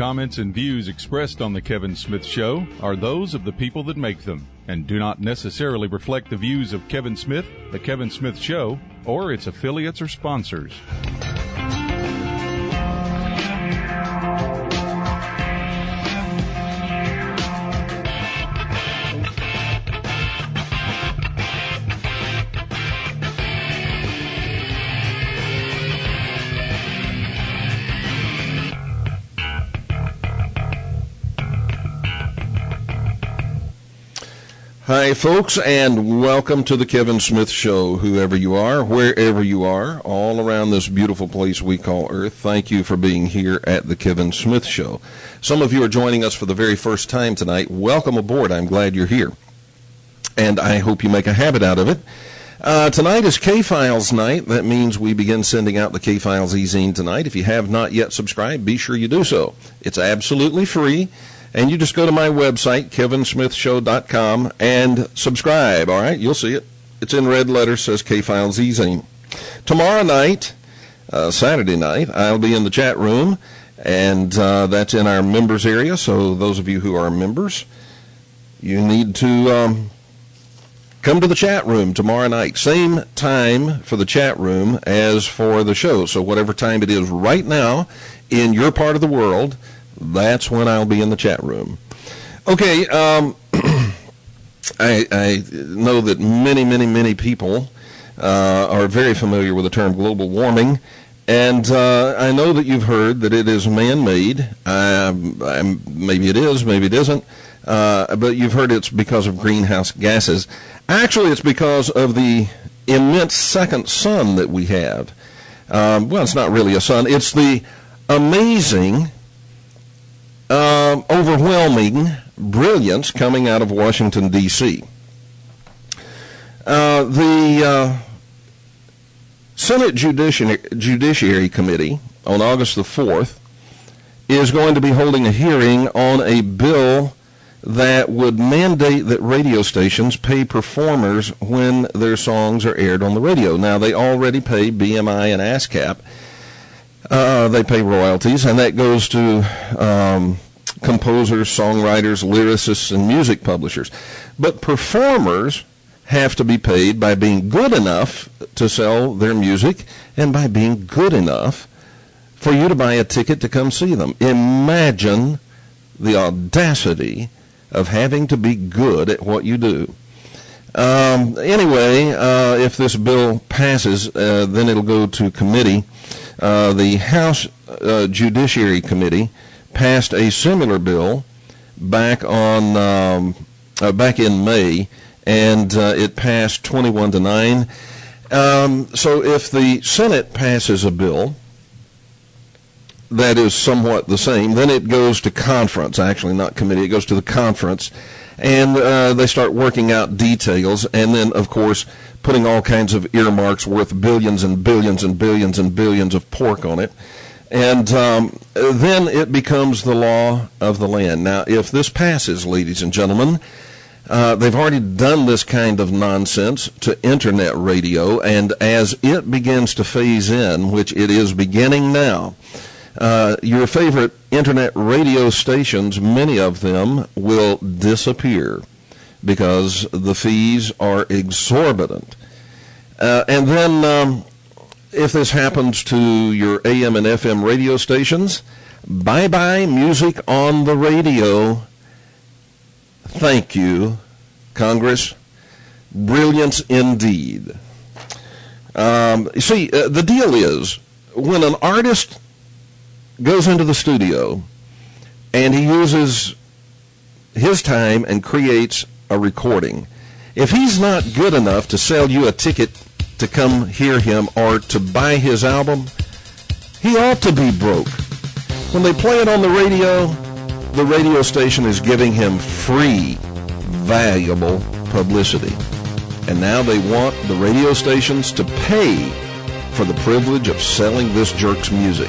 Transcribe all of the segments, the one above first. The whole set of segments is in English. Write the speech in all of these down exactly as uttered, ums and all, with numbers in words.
comments and views expressed on The Kevin Smith Show are those of the people that make them and do not necessarily reflect the views of Kevin Smith, The Kevin Smith Show, or its affiliates or sponsors. Hi, folks, and welcome to the Kevin Smith Show, whoever you are, wherever you are, all around this beautiful place we call Earth. Thank you for being here at the Kevin Smith Show. Some of you are joining us for the very first time tonight. Welcome aboard. I'm glad you're here, and I hope you make a habit out of it. Uh, tonight is K-Files night. That means we begin sending out the K-Files e-zine tonight. If you have not yet subscribed, be sure you do so. It's absolutely free. And you just go to my website, kevin smith show dot com, and subscribe, all right? You'll see it. It's in red letters, says K-Files e-zine. Tomorrow night, uh, Saturday night, I'll be in the chat room, and uh, that's in our members area. So those of you who are members, you need to um, come to the chat room tomorrow night. Same time for the chat room as for the show. So whatever time it is right now in your part of the world, that's when I'll be in the chat room. Okay, um, I, I know that many, many, many people uh, are very familiar with the term global warming, and uh, I know that you've heard that it is man-made. Um, I'm, maybe it is, maybe it isn't, uh, but you've heard it's because of greenhouse gases. Actually, it's because of the immense second sun that we have. Um, well, it's not really a sun. It's the amazing Uh, overwhelming brilliance coming out of Washington, D C Uh, the uh, Senate Judici- Judiciary Committee on August the fourth is going to be holding a hearing on a bill that would mandate that radio stations pay performers when their songs are aired on the radio. Now, they already pay B M I and ASCAP. Uh, they pay royalties, and that goes to um, composers, songwriters, lyricists, and music publishers. But performers have to be paid by being good enough to sell their music and by being good enough for you to buy a ticket to come see them. Imagine the audacity of having to be good at what you do. Um, anyway, uh, if this bill passes, uh, then it'll go to committee. Uh, the House uh, Judiciary Committee passed a similar bill back on um, uh, back in May, and uh, it passed twenty-one to nine. Um, so if the Senate passes a bill that is somewhat the same, then it goes to conference. Actually, not committee. It goes to the conference, and uh, they start working out details, and then, of course, putting all kinds of earmarks worth billions and billions and billions and billions of pork on it. And um, then it becomes the law of the land. Now, if this passes, ladies and gentlemen, uh, they've already done this kind of nonsense to internet radio, and as it begins to phase in, which it is beginning now, uh, your favorite internet radio stations, many of them, will disappear, because the fees are exorbitant. Uh, and then um, if this happens to your A M and F M radio stations, bye-bye music on the radio. Thank you, Congress. Brilliance indeed. Um, you see, uh, the deal is, when an artist goes into the studio and he uses his time and creates a recording, if he's not good enough to sell you a ticket to come hear him or to buy his album, he ought to be broke. When they play it on the radio, the radio station is giving him free, valuable publicity. And now they want the radio stations to pay for the privilege of selling this jerk's music.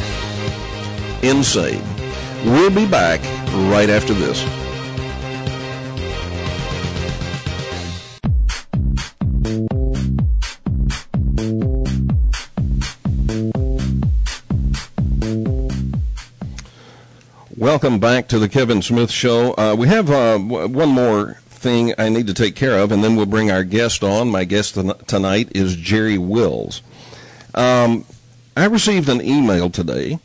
Insane. We'll be back right after this. Welcome back to the Kevin Smith Show. Uh, we have uh, w- one more thing I need to take care of, and then we'll bring our guest on. My guest ton- tonight is Jerry Wills. Um, I received an email today,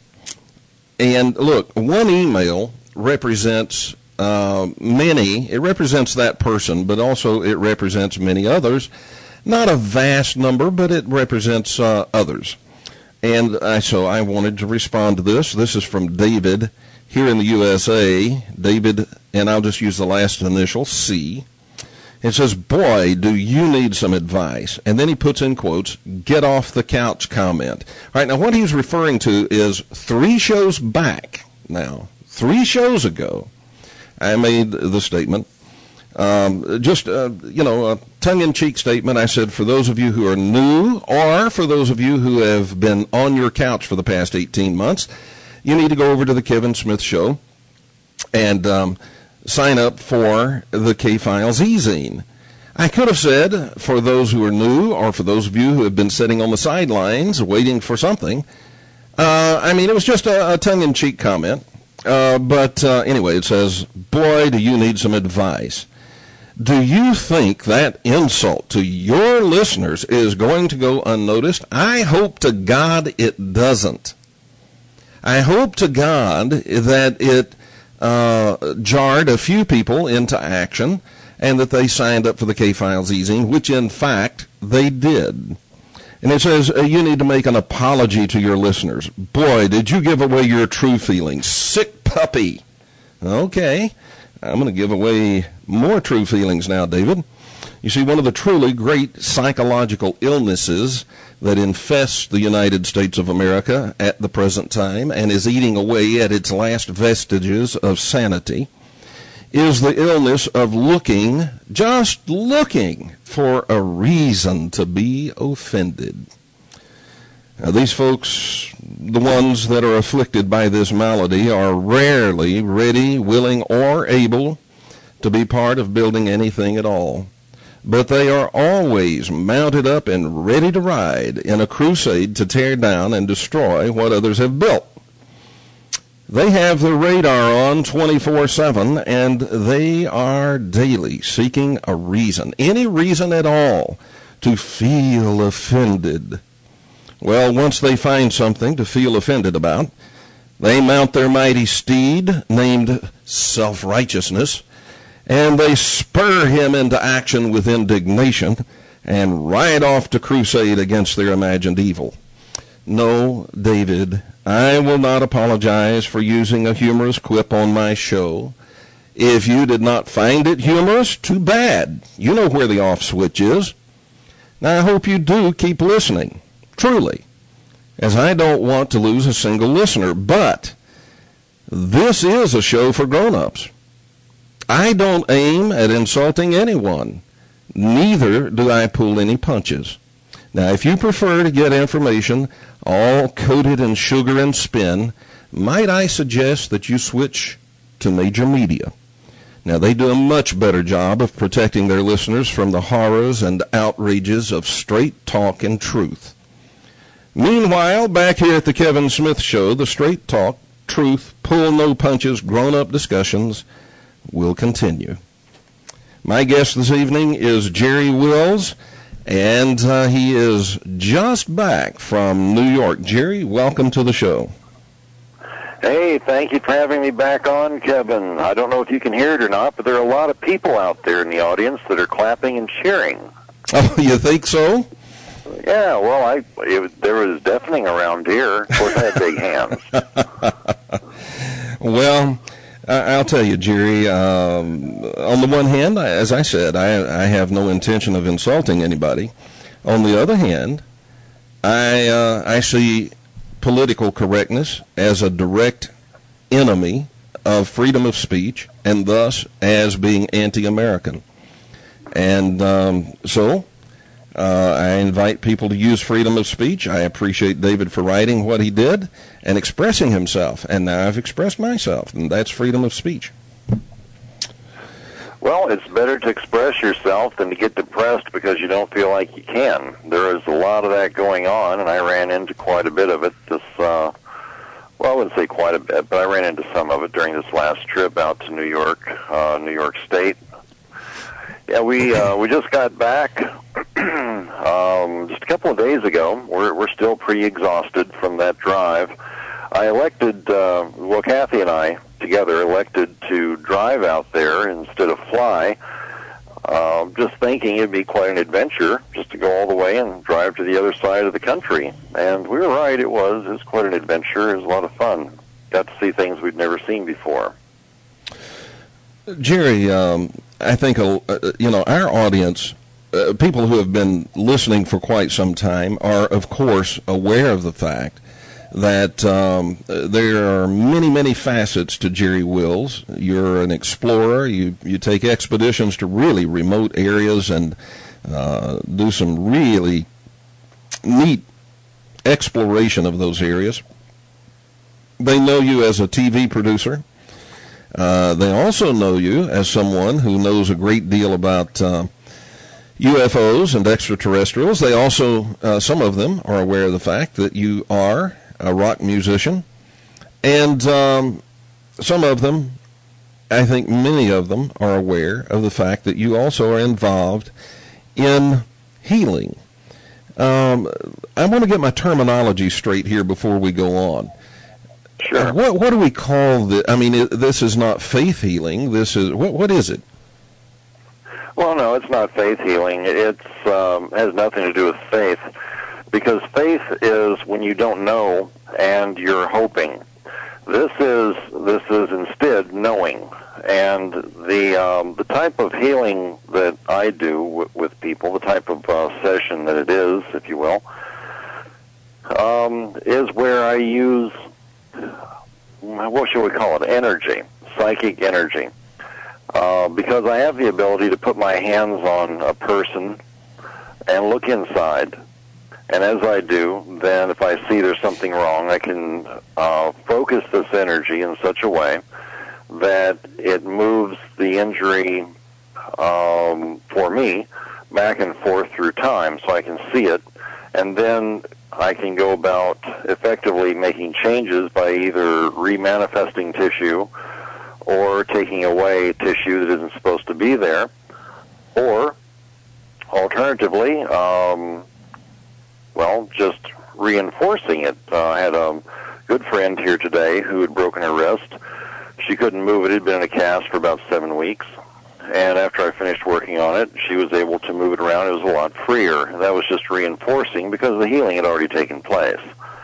and look, one email represents uh, many. It represents that person, but also it represents many others. Not a vast number, but it represents uh, others. And I, so I wanted to respond to this. This is from David here in the U S A. David, and I'll just use the last initial, C. It says, boy, do you need some advice. And then he puts in quotes, get off the couch comment. All right, now what he's referring to is three shows back now, three shows ago, I made the statement, um, just, uh, you know, a tongue-in-cheek statement. I said, for those of you who are new or for those of you who have been on your couch for the past eighteen months, you need to go over to the Kevin Smith Show and um, sign up for the K-Files e-zine. I could have said, for those who are new or for those of you who have been sitting on the sidelines waiting for something, uh, I mean, it was just a, a tongue-in-cheek comment. Uh, but uh, anyway, it says, boy, do you need some advice. Do you think that insult to your listeners is going to go unnoticed? I hope to God it doesn't. I hope to God that it uh, jarred a few people into action and that they signed up for the K-Files e-zine, which in fact they did. And it says, uh, you need to make an apology to your listeners. Boy, did you give away your true feelings. Sick puppy. Okay, I'm going to give away more true feelings now, David. You see, one of the truly great psychological illnesses that infests the United States of America at the present time and is eating away at its last vestiges of sanity is the illness of looking, just looking, for a reason to be offended. Now, these folks, the ones that are afflicted by this malady, are rarely ready, willing, or able to be part of building anything at all. But they are always mounted up and ready to ride in a crusade to tear down and destroy what others have built. They have their radar on twenty-four seven, and they are daily seeking a reason, any reason at all, to feel offended. Well, once they find something to feel offended about, they mount their mighty steed named self-righteousness, and they spur him into action with indignation and ride off to crusade against their imagined evil. No, David, I will not apologize for using a humorous quip on my show. If you did not find it humorous, too bad. You know where the off switch is. Now, I hope you do keep listening, truly, as I don't want to lose a single listener. But this is a show for grown-ups. I don't aim at insulting anyone. Neither do I pull any punches. Now, if you prefer to get information all coated in sugar and spin, might I suggest that you switch to major media. Now, they do a much better job of protecting their listeners from the horrors and outrages of straight talk and truth. Meanwhile, back here at the Kevin Smith Show, the straight talk, truth, pull no punches, grown-up discussions will continue. My guest this evening is Jerry Wills, and uh, he is just back from New York. Jerry, welcome to the show. Hey, thank you for having me back on, Kevin. I don't know if you can hear it or not, but there are a lot of people out there in the audience that are clapping and cheering. Oh, you think so? Yeah, well, I it, there was deafening around here. Of course, I had big hands. Well, I'll tell you, Jerry, um, on the one hand, as I said, I, I have no intention of insulting anybody. On the other hand, I uh, I see political correctness as a direct enemy of freedom of speech, and thus as being anti-American. And um, so uh, I invite people to use freedom of speech. I appreciate David for writing what he did and expressing himself. And now I've expressed myself, and that's freedom of speech. Well, it's better to express yourself than to get depressed because you don't feel like you can. There is a lot of that going on, and I ran into quite a bit of it this uh, Well, I wouldn't say quite a bit, but I ran into some of it during this last trip out to New York, uh, New York State. Yeah, we uh, we just got back um, just a couple of days ago. We're we're still pretty exhausted from that drive. I elected, uh, well, Kathy and I together elected to drive out there instead of fly. Uh, just thinking it'd be quite an adventure just to go all the way and drive to the other side of the country. And we were right, it was. It was quite an adventure. It was a lot of fun. Got to see things we'd never seen before. Jerry, um, I think, uh, you know, our audience, uh, people who have been listening for quite some time, are, of course, aware of the fact that um, there are many, many facets to Jerry Wills. You're an explorer. You you take expeditions to really remote areas and uh, do some really neat exploration of those areas. They know you as a T V producer. Uh, they also know you as someone who knows a great deal about uh, U F Os and extraterrestrials. They also, uh, some of them are aware of the fact that you are a rock musician, and um, some of them, I think many of them, are aware of the fact that you also are involved in healing. Um, I want to get my terminology straight here before we go on. Sure. Uh, what what do we call the? I mean, it, this is not faith healing. This is what what is it? Well, no, it's not faith healing. It's um, has nothing to do with faith. Because faith is when you don't know and you're hoping. This is this is instead knowing. And the um, the type of healing that I do w- with people, the type of uh, session that it is, if you will, um, is where I use, what should we call it, energy, psychic energy. Uh, because I have the ability to put my hands on a person and look inside. And as I do, then if I see there's something wrong, I can uh, focus this energy in such a way that it moves the injury um, for me back and forth through time so I can see it. And then I can go about effectively making changes by either remanifesting tissue or taking away tissue that isn't supposed to be there. Or, alternatively, um, well, just reinforcing it. Uh, I had a good friend here today who had broken her wrist. She couldn't move it. It had been in a cast for about seven weeks. And after I finished working on it, she was able to move it around. It was a lot freer. And that was just reinforcing because the healing had already taken place.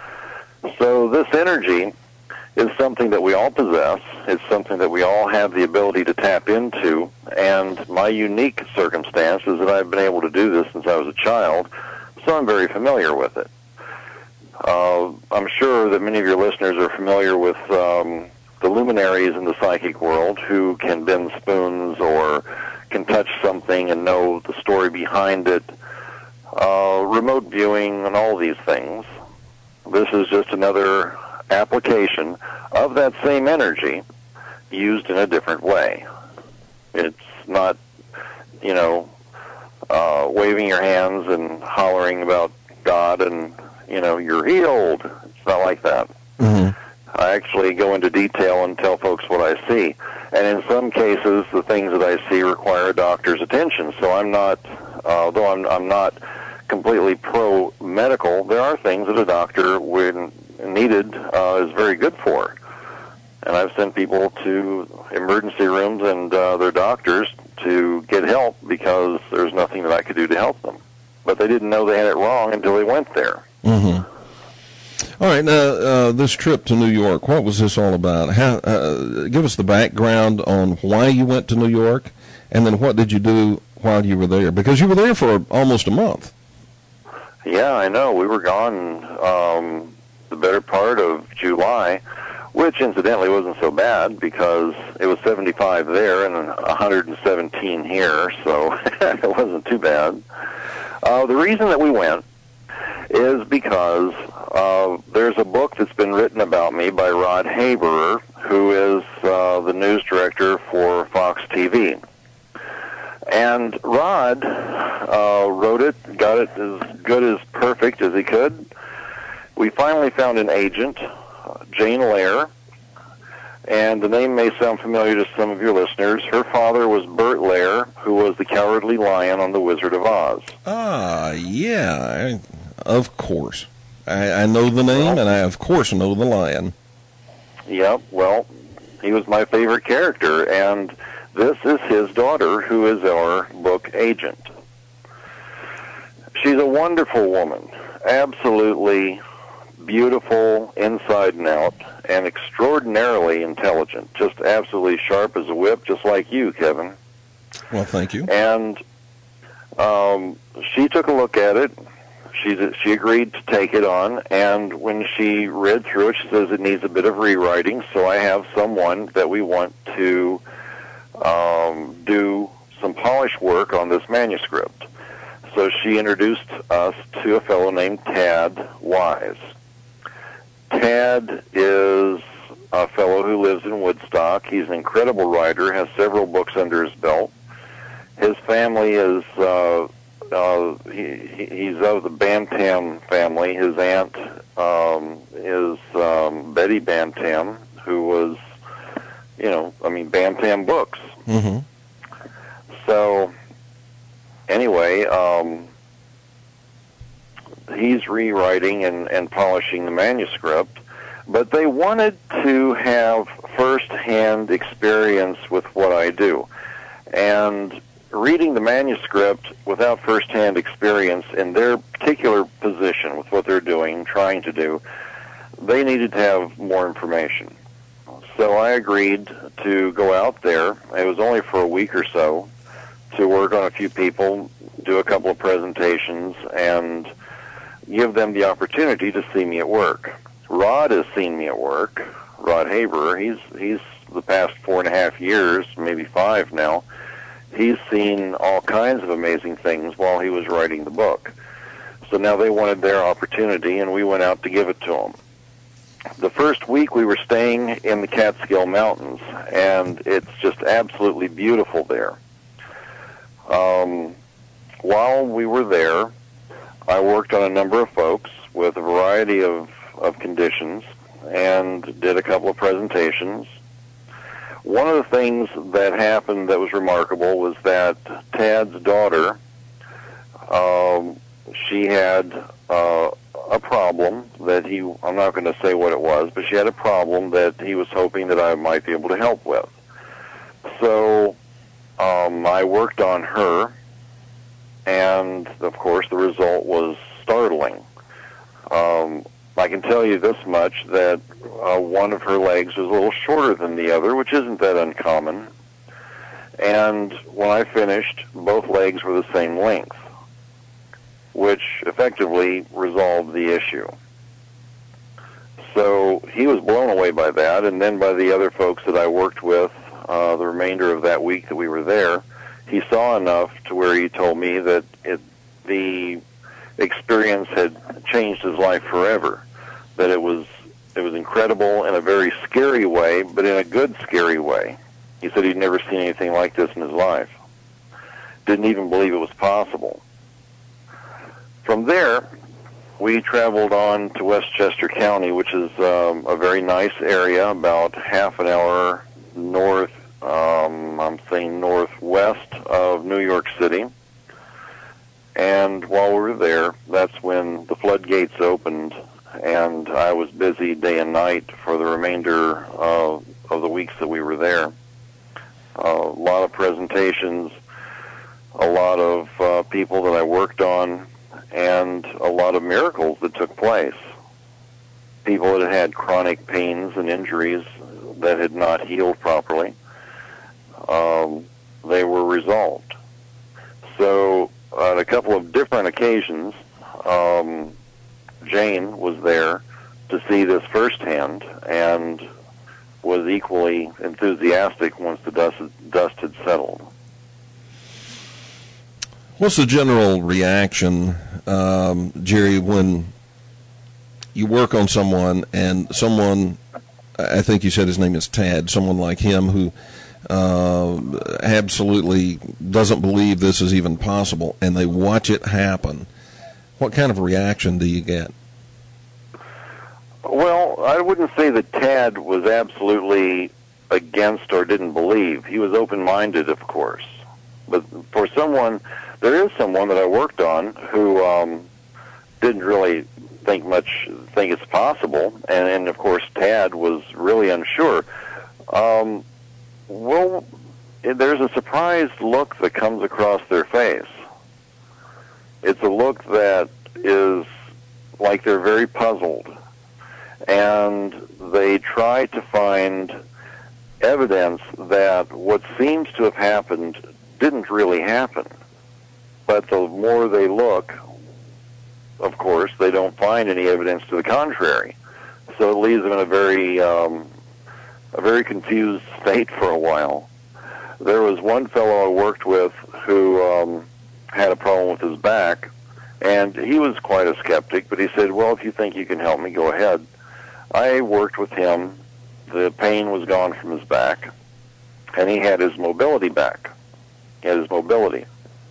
So this energy is something that we all possess. It's something that we all have the ability to tap into. And my unique circumstance is that I've been able to do this since I was a child. So I'm very familiar with it. Uh, I'm sure that many of your listeners are familiar with um, the luminaries in the psychic world who can bend spoons or can touch something and know the story behind it, uh, remote viewing and all these things. This is just another application of that same energy used in a different way. It's not, you know, Uh, waving your hands and hollering about God and, you know, you're healed. It's not like that. Mm-hmm. I actually go into detail and tell folks what I see. And in some cases, the things that I see require a doctor's attention. So I'm not, uh, though I'm, I'm not completely pro-medical, there are things that a doctor, when needed, uh, is very good for. And I've sent people to emergency rooms and uh, their doctors to get help because there's nothing that I could do to help them. But they didn't know they had it wrong until they went there. Mm-hmm. All right, now, uh, this trip to New York, what was this all about? How, uh, give us the background on why you went to New York, and then what did you do while you were there? Because you were there for almost a month. Yeah, I know. We were gone um, the better part of July, which incidentally wasn't so bad because it was seventy-five there and one hundred seventeen here, so it wasn't too bad. Uh, the reason that we went is because uh, there's a book that's been written about me by Rod Haberer, who is uh, the news director for Fox T V. And Rod uh, wrote it, got it as good as perfect as he could. We finally found an agent Jane Lair, and the name may sound familiar to some of your listeners. Her father was Bert Lair, who was the Cowardly Lion on The Wizard of Oz. Ah, yeah, I, of course. I, I know the name, and I, of course, know the lion. Yep, well, he was my favorite character, and this is his daughter, who is our book agent. She's a wonderful woman, absolutely beautiful inside and out, and extraordinarily intelligent, just absolutely sharp as a whip, just like you, Kevin. Well, thank you. And um, she took a look at it. She, she agreed to take it on, and when she read through it, she says it needs a bit of rewriting, so I have someone that we want to um, do some polish work on this manuscript. So she introduced us to a fellow named Tad Wise. Tad is a fellow who lives in Woodstock. He's an incredible writer, has several books under his belt. His family is, uh, uh, he, he's of the Bantam family. His aunt um, is um, Betty Bantam, who was, you know, I mean, Bantam Books. Mm-hmm. So, anyway, um, he's rewriting and, and polishing the manuscript, but they wanted to have first-hand experience with what I do. And reading the manuscript without first-hand experience in their particular position with what they're doing, trying to do, they needed to have more information. So I agreed to go out there. It was only for a week or so to work on a few people, do a couple of presentations, and give them the opportunity to see me at work. Rod has seen me at work. Rod Haber, he's he's the past four and a half years, maybe five now, he's seen all kinds of amazing things while he was writing the book. So now they wanted their opportunity, and we went out to give it to them. The first week we were staying in the Catskill Mountains, and it's just absolutely beautiful there. Um, while we were there, I worked on a number of folks with a variety of, of conditions and did a couple of presentations. One of the things that happened that was remarkable was that Tad's daughter, um, she had uh, a problem that he, I'm not going to say what it was, but she had a problem that he was hoping that I might be able to help with. So um, I worked on her, and of course the result was startling. Um, I can tell you this much, that uh, one of her legs was a little shorter than the other, which isn't that uncommon. And when I finished, both legs were the same length, which effectively resolved the issue. So he was blown away by that, and then by the other folks that I worked with uh, the remainder of that week that we were there. He saw enough to where he told me that it, the experience had changed his life forever, that it was it was incredible in a very scary way, but in a good scary way. He said he'd never seen anything like this in his life. Didn't even believe it was possible. From there, we traveled on to Westchester County, which is um, a very nice area, about half an hour north, um, I'm saying northwest of New York City. And while we were there, that's when the floodgates opened, and I was busy day and night for the remainder of, of the weeks that we were there. Uh, a lot of presentations, a lot of uh, people that I worked on, and a lot of miracles that took place. People that had chronic pains and injuries that had not healed properly, um, they were resolved. So on a couple of different occasions, um, Jane was there to see this firsthand and was equally enthusiastic once the dust, dust had settled. What's the general reaction, um, Jerry, when you work on someone and someone, I think you said his name is Tad, someone like him who uh, absolutely doesn't believe this is even possible, and they watch it happen? What kind of reaction do you get? Well, I wouldn't say that Tad was absolutely against or didn't believe. He was open-minded, of course. But for someone, there is someone that I worked on who um, didn't really think much, think it's possible, and, and of course Tad was really unsure. Um, well, there's a surprised look that comes across their face. It's a look that is like they're very puzzled, and they try to find evidence that what seems to have happened didn't really happen. But the more they look, of course, they don't find any evidence to the contrary. So it leaves them in a very, um, a very confused state for a while. There was one fellow I worked with who um, had a problem with his back, and he was quite a skeptic, but he said, well, if you think you can help me, go ahead. I worked with him. The pain was gone from his back, and he had his mobility back. He had his mobility.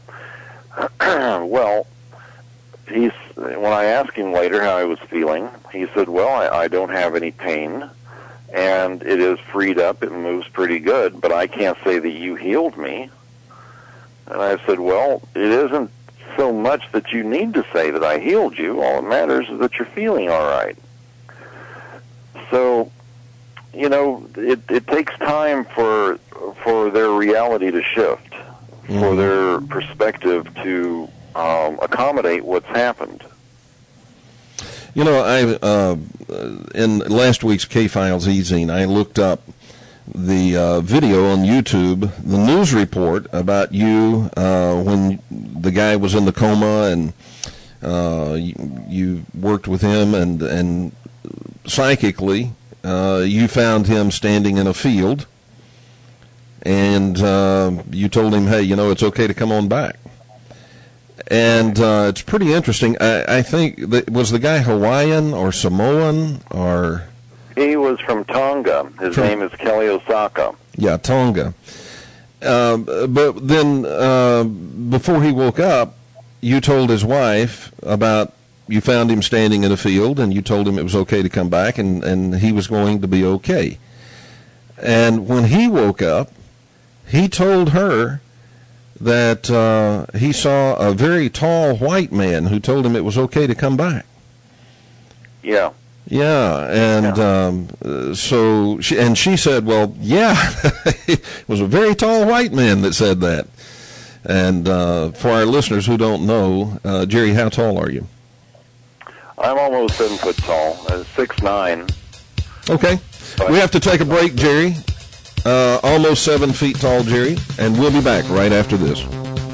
Well, he's, when I asked him later how he was feeling, he said, well, I, I don't have any pain, and it is freed up. It moves pretty good, but I can't say that you healed me. And I said, well, it isn't so much that you need to say that I healed you. All that matters is that you're feeling all right. So, you know, it, it takes time for for their reality to shift, mm-hmm. for their perspective to um, accommodate what's happened. You know, I uh, in last week's K-Files e-zine, I looked up the uh, video on YouTube, the news report about you uh, when the guy was in the coma, and uh, you, you worked with him, and and psychically uh, you found him standing in a field, and uh, you told him, hey, you know, it's okay to come on back. And uh, it's pretty interesting. I, I think that was the guy Hawaiian or Samoan or... He was from Tonga. His from, name is Kelly Osaka. Yeah, Tonga. Uh, but then uh, before he woke up, you told his wife about, you found him standing in a field, and you told him it was okay to come back, and, and he was going to be okay. And when he woke up, he told her that uh, he saw a very tall white man who told him it was okay to come back. Yeah. Yeah, and yeah. Um, so, she, and she said, well, yeah, it was a very tall white man that said that. And uh, for our listeners who don't know, uh, Jerry, how tall are you? I'm almost seven foot tall, uh, six nine. Okay, but we have to take a break, Jerry. Uh, almost seven feet tall, Jerry, and we'll be back right after this.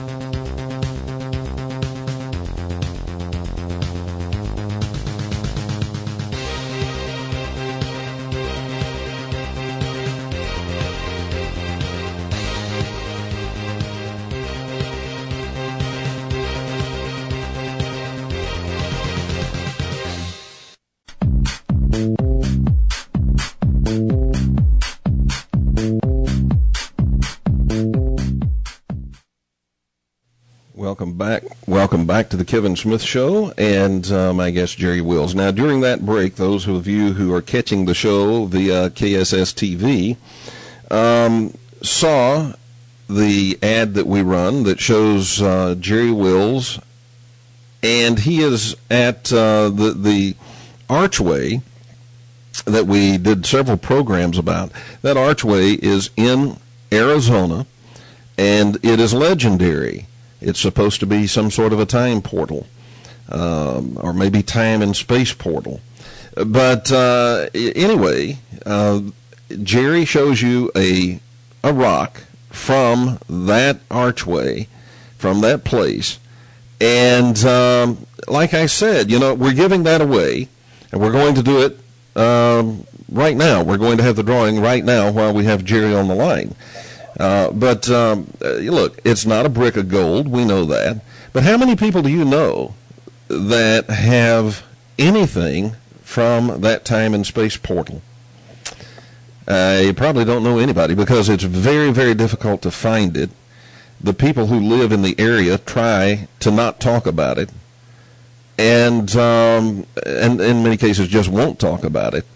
Welcome back. Welcome back to the Kevin Smith Show, and uh, my guest, Jerry Wills. Now, during that break, those of you who are catching the show via K S S T V um, saw the ad that we run that shows uh, Jerry Wills, and he is at uh, the, the archway that we did several programs about. That archway is in Arizona, and it is legendary. It's supposed to be some sort of a time portal, um, or maybe time and space portal. But uh, anyway, uh, Jerry shows you a a rock from that archway, from that place. And um, like I said, you know, we're giving that away, and we're going to do it um, right now. We're going to have the drawing right now while we have Jerry on the line. Uh, but um, uh, look, it's not a brick of gold. We know that. But how many people do you know that have anything from that time and space portal? Uh, you probably don't know anybody, because it's very, very difficult to find it. The people who live in the area try to not talk about it, and um, and in many cases just won't talk about it.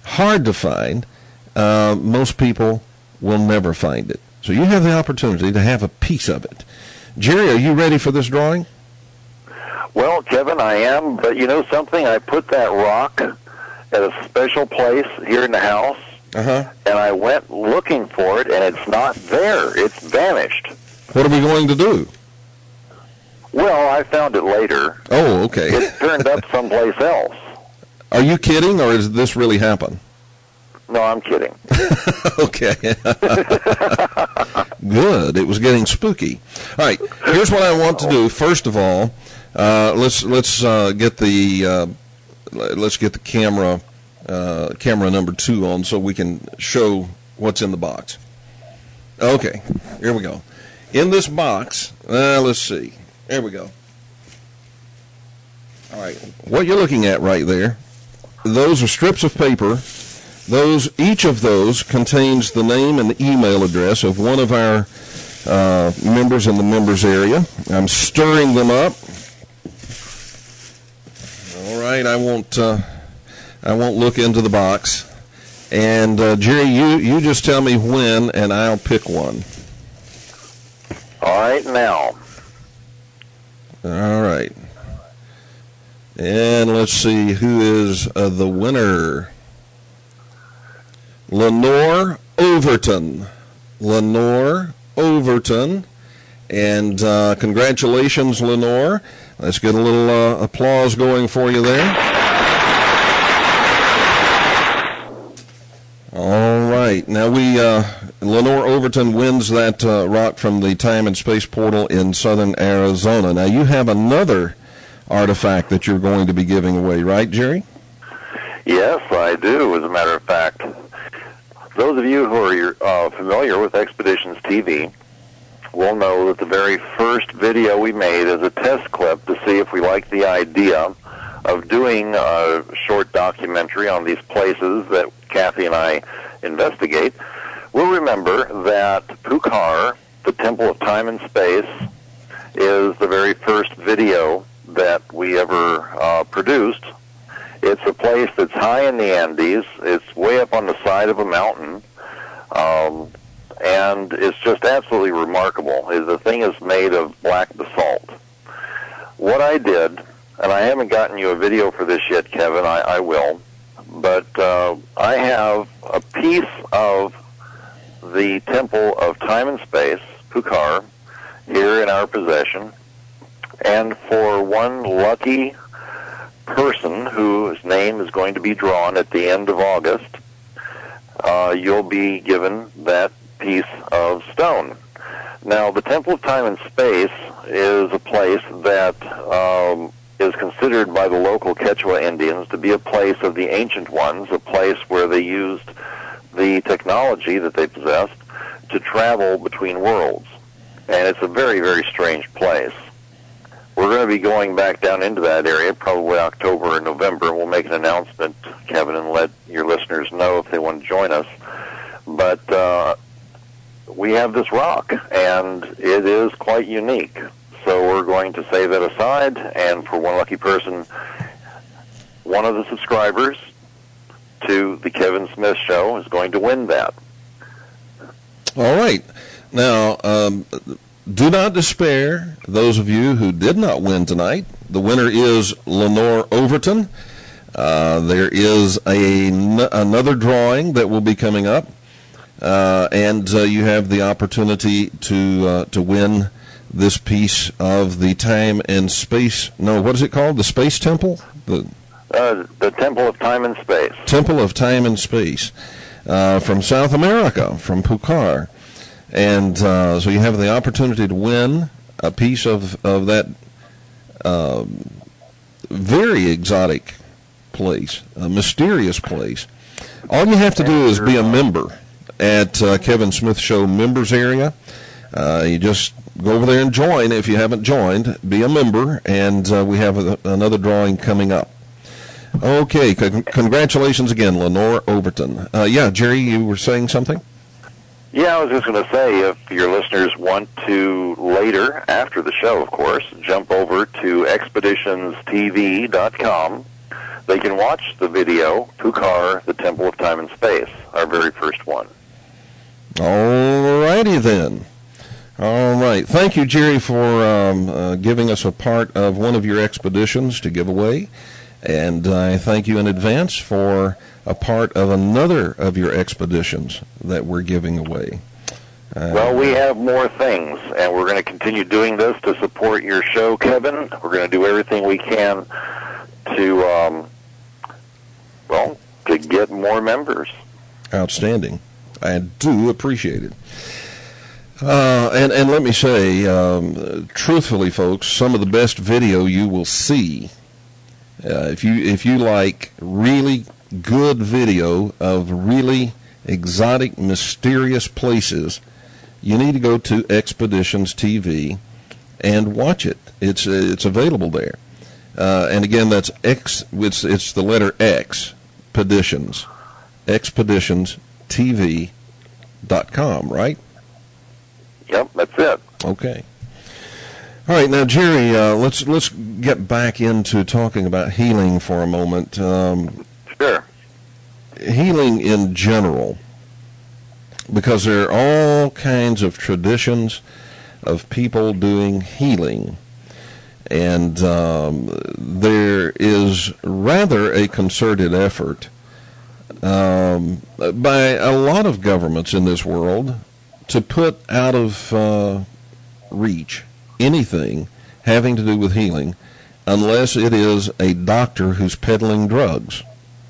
hard to find, uh, most people will never find it. So you have the opportunity to have a piece of it. Jerry, are you ready for this drawing? Well, Kevin, I am, but you know something? I put that rock at a special place here in the house, uh-huh. and I went looking for it, and it's not there. It's vanished. What are we going to do? Well, I found it later. Oh, okay. It turned up someplace else. Are you kidding, or does this really happen? No, I'm kidding. Okay. Good. It was getting spooky. All right. Here's what I want to do. First of all, uh, let's let's uh, get the uh, let's get the camera uh, camera number two on so we can show what's in the box. Okay. Here we go. In this box, uh, let's see. There we go. All right. What you're looking at right there, those are strips of paper. Those, each of those contains the name and the email address of one of our uh, members in the members area. I'm stirring them up. All right, I won't. Uh, I won't look into the box. And uh, Jerry, you you just tell me when, and I'll pick one. All right, now. All right. And let's see who is uh, the winner. Lenore Overton. Lenore Overton. And uh, congratulations, Lenore. Let's get a little uh, applause going for you there. All right. Now, we, uh, Lenore Overton wins that uh, rock from the Time and Space Portal in southern Arizona. Now, you have another artifact that you're going to be giving away, right, Jerry? Yes, I do, as a matter of fact. Those of you who are uh, familiar with Expeditions T V will know that the very first video we made is a test clip to see if we like the idea of doing a short documentary on these places that Kathy and I investigate. We'll remember that Pucar, the Temple of Time and Space, is the very first video that we ever uh, produced. It's a place that's high in the Andes. It's way up on the side of a mountain, um, and it's just absolutely remarkable. The thing is made of black basalt. What I did, and I haven't gotten you a video for this yet, Kevin, I, I will, but uh, I have a piece of the Temple of Time and Space, Pucar, here in our possession, and for one lucky person whose name is going to be drawn at the end of August, uh, you'll be given that piece of stone. Now, the Temple of Time and Space is a place that um, is considered by the local Quechua Indians to be a place of the ancient ones, a place where they used the technology that they possessed to travel between worlds. And it's a very, very strange place. We're going to be going back down into that area probably October or November. We'll make an announcement, Kevin, and let your listeners know if they want to join us. But uh, we have this rock, and it is quite unique. So we're going to save that aside, and for one lucky person, one of the subscribers to the Kevin Smith Show is going to win that. All right. Now, um, do not despair, those of you who did not win tonight. The winner is Lenore Overton. Uh, there is a, n- another drawing that will be coming up, uh, and uh, you have the opportunity to uh, to win this piece of the Time and Space. No, what is it called? The Space Temple? The uh, the Temple of Time and Space. Temple of Time and Space uh, from South America, from Pucar. And uh, so you have the opportunity to win a piece of, of that uh, very exotic place, a mysterious place. All you have to do is be a member at uh, Kevin Smith Show members area. Uh, you just go over there and join. If you haven't joined, be a member, and uh, we have a, another drawing coming up. Okay, con- congratulations again, Lenore Overton. Uh, yeah, Jerry, you were saying something? Yeah, I was just going to say, if your listeners want to later, after the show, of course, jump over to expeditions t v dot com. they can watch the video, Pucar, The Temple of Time and Space, our very first one. All righty then. All right. Thank you, Jerry, for um, uh, giving us a part of one of your expeditions to give away. And I thank you in advance for a part of another of your expeditions that we're giving away. Uh, well, we have more things, and we're going to continue doing this to support your show, Kevin. We're going to do everything we can to, um, well, to get more members. Outstanding. I do appreciate it. Uh, and, and let me say, um, truthfully, folks, some of the best video you will see, uh, if you if you like really good video of really exotic, mysterious places, you need to go to Expeditions T V and watch it. It's uh, it's available there. Uh, and again, that's X. It's it's the letter X. Expeditions. Expeditions T V dot com, right? Yep, that's it. Okay. All right, now Jerry, uh, let's let's get back into talking about healing for a moment. Um, sure. Healing in general, because there are all kinds of traditions of people doing healing, and um, there is rather a concerted effort um, by a lot of governments in this world to put out of uh, reach anything having to do with healing unless it is a doctor who's peddling drugs.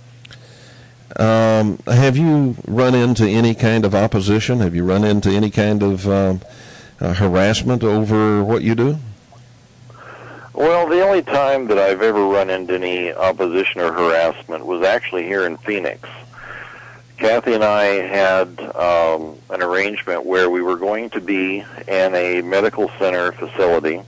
Um, have you run into any kind of opposition? Have you run into any kind of uh, uh, harassment over what you do? Well, the only time that I've ever run into any opposition or harassment was actually here in Phoenix. Kathy and I had um, an arrangement where we were going to be in a medical center facility,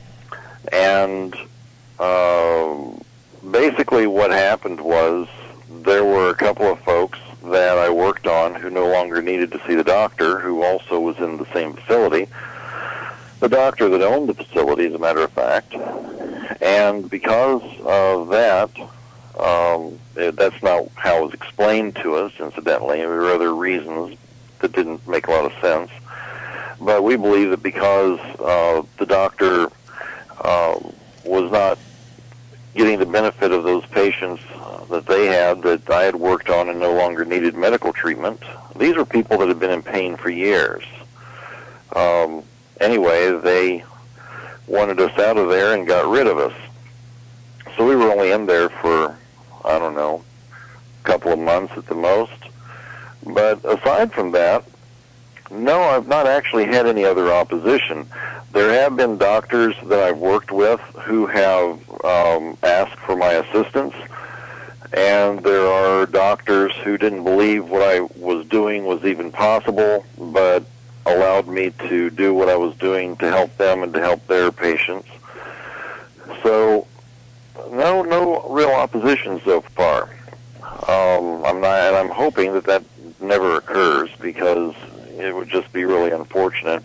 and uh, basically what happened was there were a couple of folks that I worked on who no longer needed to see the doctor, who also was in the same facility, the doctor that owned the facility, as a matter of fact. And because of that, Um, it, that's not how it was explained to us, incidentally. There were other reasons that didn't make a lot of sense. But we believe that because uh, the doctor uh, was not getting the benefit of those patients that they had, that I had worked on and no longer needed medical treatment. These were people that had been in pain for years. Um, anyway, they wanted us out of there and got rid of us. So we were only in there for, I don't know, a couple of months at the most. But aside from that, no, I've not actually had any other opposition. There have been doctors that I've worked with who have um, asked for my assistance, and there are doctors who didn't believe what I was doing was even possible, but allowed me to do what I was doing to help them and to help their patients. So, no, no real opposition so far. Um, I'm not, and I'm hoping that that never occurs, because it would just be really unfortunate.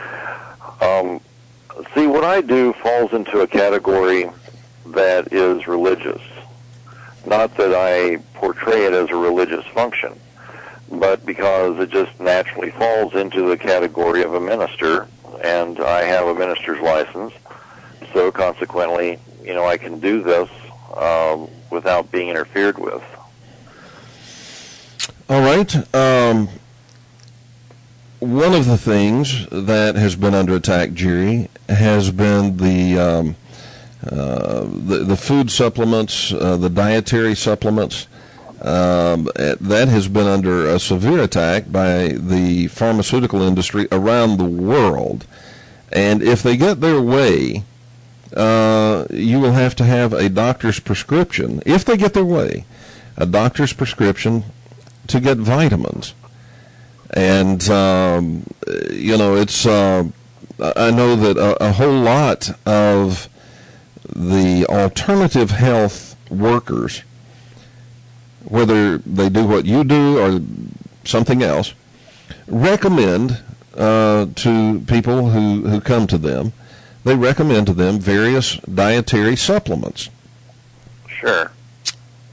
Um, see, what I do falls into a category that is religious. Not that I portray it as a religious function, but because it just naturally falls into the category of a minister, and I have a minister's license, so consequently, you know, I can do this um, without being interfered with. All right. Um, one of the things that has been under attack, Jerry, has been the um, uh, the, the food supplements, uh, the dietary supplements. Um, that has been under a severe attack by the pharmaceutical industry around the world. And if they get their way, uh, you will have to have a doctor's prescription, if they get their way, a doctor's prescription to get vitamins. And, um, you know, it's, uh, I know that a, a whole lot of the alternative health workers, whether they do what you do or something else, recommend uh, to people who, who come to them, they recommend to them various dietary supplements. Sure.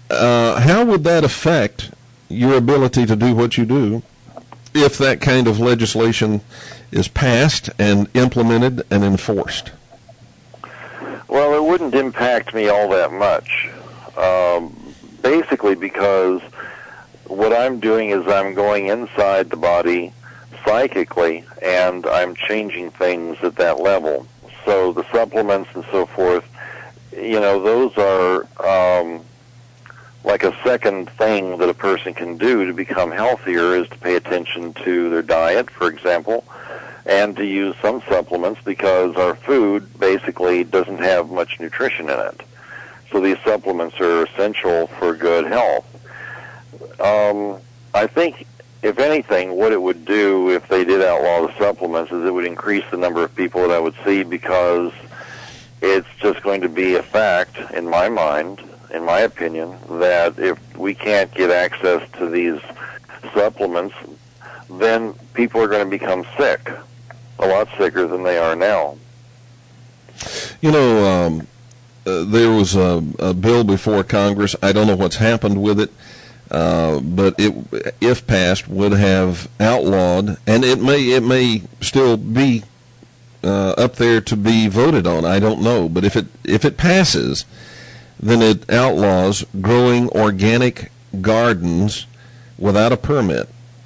uh, how would that affect your ability to do what you do if that kind of legislation is passed and implemented and enforced? Well, it wouldn't impact me all that much, um, basically because what I'm doing is I'm going inside the body psychically, and I'm changing things at that level. So the supplements and so forth, you know, those are um, like a second thing that a person can do to become healthier is to pay attention to their diet, for example, and to use some supplements because our food basically doesn't have much nutrition in it. So these supplements are essential for good health. Um, I think, if anything, what it would do if they did outlaw the supplements is it would increase the number of people that I would see, because it's just going to be a fact, in my mind, in my opinion, that if we can't get access to these supplements, then people are going to become sick, a lot sicker than they are now. You know, um, uh, there was a, a bill before Congress. I don't know what's happened with it. Uh, but it, if passed, would have outlawed, and it may it may still be uh, up there to be voted on. I don't know, but if it if it passes, then it outlaws growing organic gardens without a permit.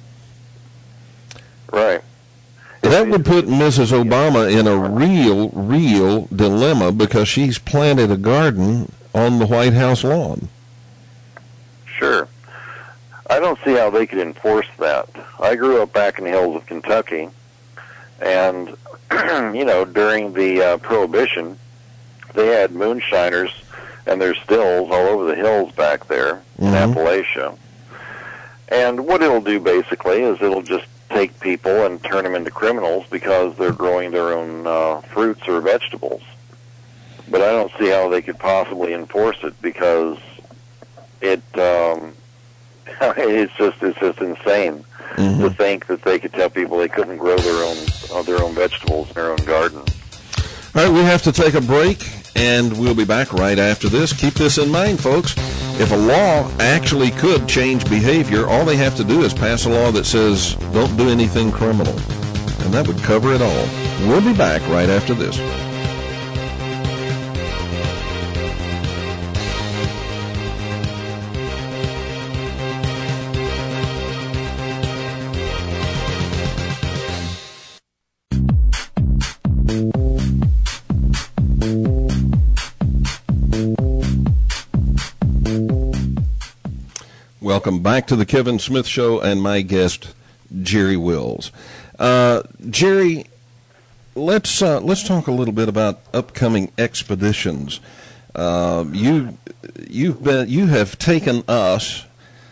Right. That would put Missus Obama in a real, real dilemma, because she's planted a garden on the White House lawn. Sure. I don't see how they could enforce that. I grew up back in the hills of Kentucky, and, you know, during the uh, Prohibition, they had moonshiners, and there's stills all over the hills back there in mm-hmm. Appalachia. And what it'll do, basically, is it'll just take people and turn them into criminals because they're growing their own uh, fruits or vegetables. But I don't see how they could possibly enforce it, because it... Um, It's just it's just insane mm-hmm. to think that they could tell people they couldn't grow their own uh, their own vegetables in their own garden. All right, we have to take a break, and we'll be back right after this. Keep this in mind, folks. If a law actually could change behavior, all they have to do is pass a law that says don't do anything criminal, and that would cover it all. We'll be back right after this. Welcome back to the Kevin Smith Show and my guest, Jerry Wills. Uh, Jerry, let's uh, let's talk a little bit about upcoming expeditions. Uh, you you've been you have taken us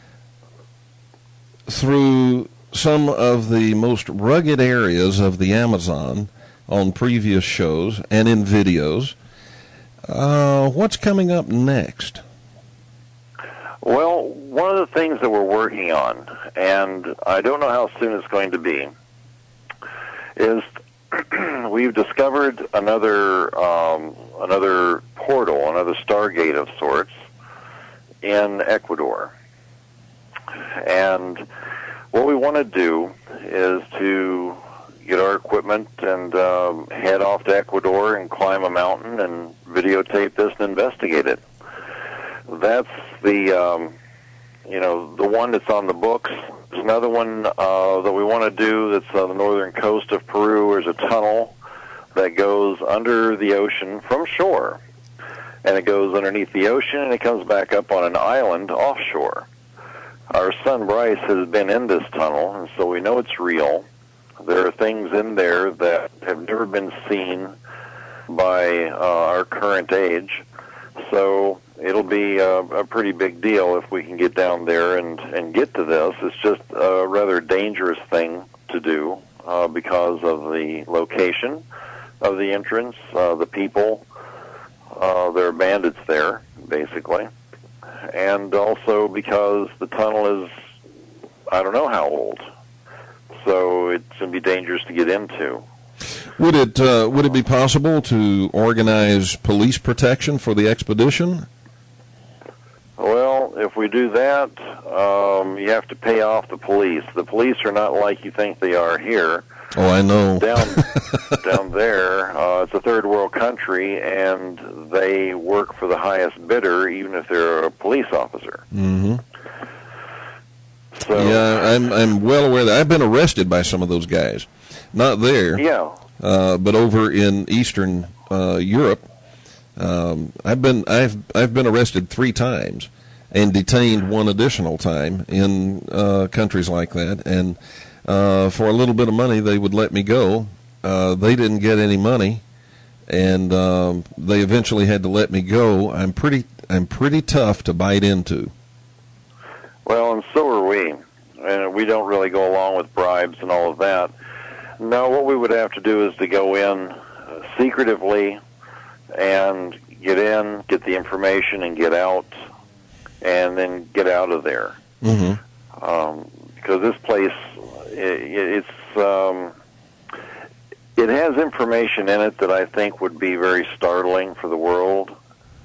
through some of the most rugged areas of the Amazon on previous shows and in videos. Uh, what's coming up next? Well, one of the things that we're working on, and I don't know how soon it's going to be, is we've discovered another um, another portal, another Stargate of sorts in Ecuador. And what we want to do is to get our equipment and um, head off to Ecuador and climb a mountain and videotape this and investigate it. That's the, um, you know, the one that's on the books. There's another one uh, that we want to do that's on the northern coast of Peru. There's a tunnel that goes under the ocean from shore, and it goes underneath the ocean, and it comes back up on an island offshore. Our son Bryce has been in this tunnel, and so we know it's real. There are things in there that have never been seen by uh, our current age. So it'll be a, a pretty big deal if we can get down there and, and get to this. It's just a rather dangerous thing to do uh, because of the location of the entrance, uh, the people. Uh, there are bandits there, basically. And also because the tunnel is, I don't know how old. So it's going to be dangerous to get into. Would it uh, would it be possible to organize police protection for the expedition? Well, Well, if we do that, um, you have to pay off the police. The police are not like you think they are here. Oh, I know. Down, down there, uh, it's a third world country, and they work for the highest bidder, even if they're a police officer. Mm-hmm. So, yeah, I'm I'm well aware that I've been arrested by some of those guys. Not there, yeah, uh, but over in Eastern uh, Europe. Um, I've been I've I've been arrested three times and detained one additional time in uh, countries like that, and uh, for a little bit of money they would let me go. Uh, they didn't get any money, and um, they eventually had to let me go. I'm pretty I'm pretty tough to bite into. Well, and so are we, and we don't really go along with bribes and all of that. No, what we would have to do is to go in uh, secretively and get in, get the information, and get out, and then get out of there. Mm-hmm. Um, because this place, it, it's um, it has information in it that I think would be very startling for the world,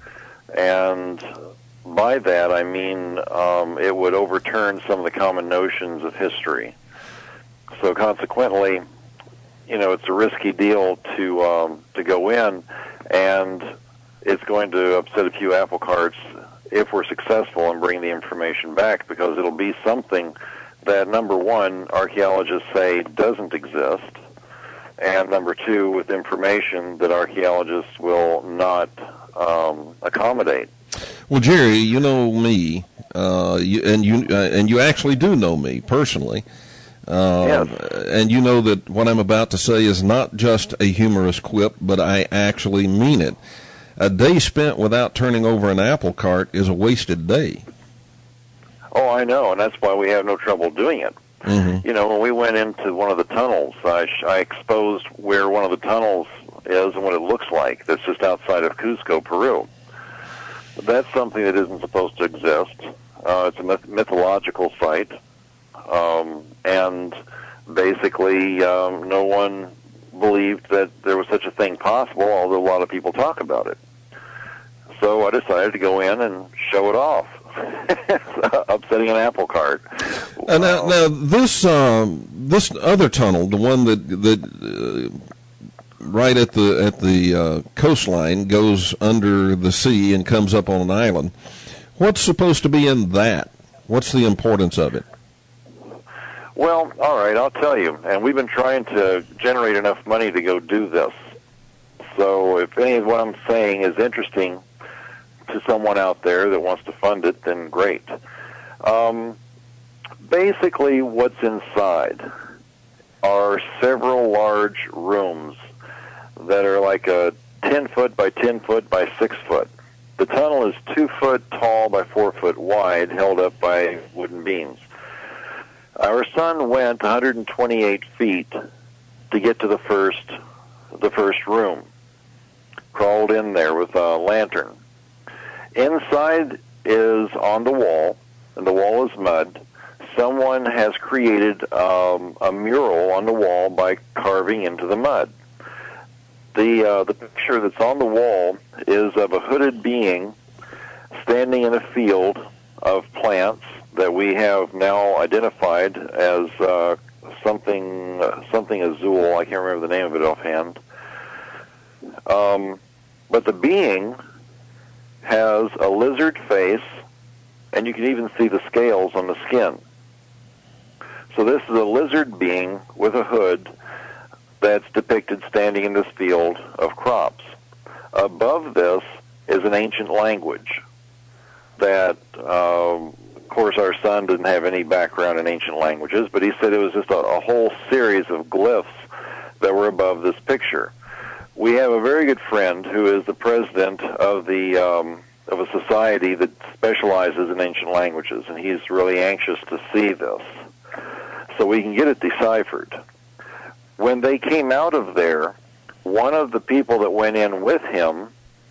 and by that I mean um, it would overturn some of the common notions of history. So consequently, you know, it's a risky deal to um, to go in, and it's going to upset a few apple carts if we're successful and bring the information back, because it'll be something that, number one, archaeologists say doesn't exist, and number two, with information that archaeologists will not um, accommodate. Well, Jerry, you know me, uh, you, and you uh, and you actually do know me personally. Uh, yes. And you know that what I'm about to say is not just a humorous quip, but I actually mean it. A day spent without turning over an apple cart is a wasted day. Oh, I know, and that's why we have no trouble doing it. Mm-hmm. You know, when we went into one of the tunnels, I, sh- I exposed where one of the tunnels is and what it looks like. That's just outside of Cusco, Peru. That's something that isn't supposed to exist. Uh, it's a myth- mythological site. Um, and basically, um, no one believed that there was such a thing possible, although a lot of people talk about it. So I decided to go in and show it off, upsetting an apple cart. Uh, now, now this um, this other tunnel, the one that that uh, right at the at the uh, coastline goes under the sea and comes up on an island. What's supposed to be in that? What's the importance of it? Well, all right, I'll tell you. And we've been trying to generate enough money to go do this. So if any of what I'm saying is interesting to someone out there that wants to fund it, then great. Um, basically, what's inside are several large rooms that are like a ten foot by ten foot by six foot. The tunnel is two foot tall by four foot wide, held up by wooden beams. Our son went one hundred twenty-eight feet to get to the first, the first room. Crawled in there with a lantern. Inside is on the wall, and the wall is mud. Someone has created um, a mural on the wall by carving into the mud. The uh, the picture that's on the wall is of a hooded being standing in a field of plants that we have now identified as uh, something uh, something azul. I can't remember the name of it offhand. Um, but the being has a lizard face, and you can even see the scales on the skin. So this is a lizard being with a hood that's depicted standing in this field of crops. Above this is an ancient language that, um, of course, our son didn't have any background in ancient languages, but he said it was just a, a whole series of glyphs that were above this picture. We have a very good friend who is the president of the um, of a society that specializes in ancient languages, and he's really anxious to see this so we can get it deciphered. When they came out of there, one of the people that went in with him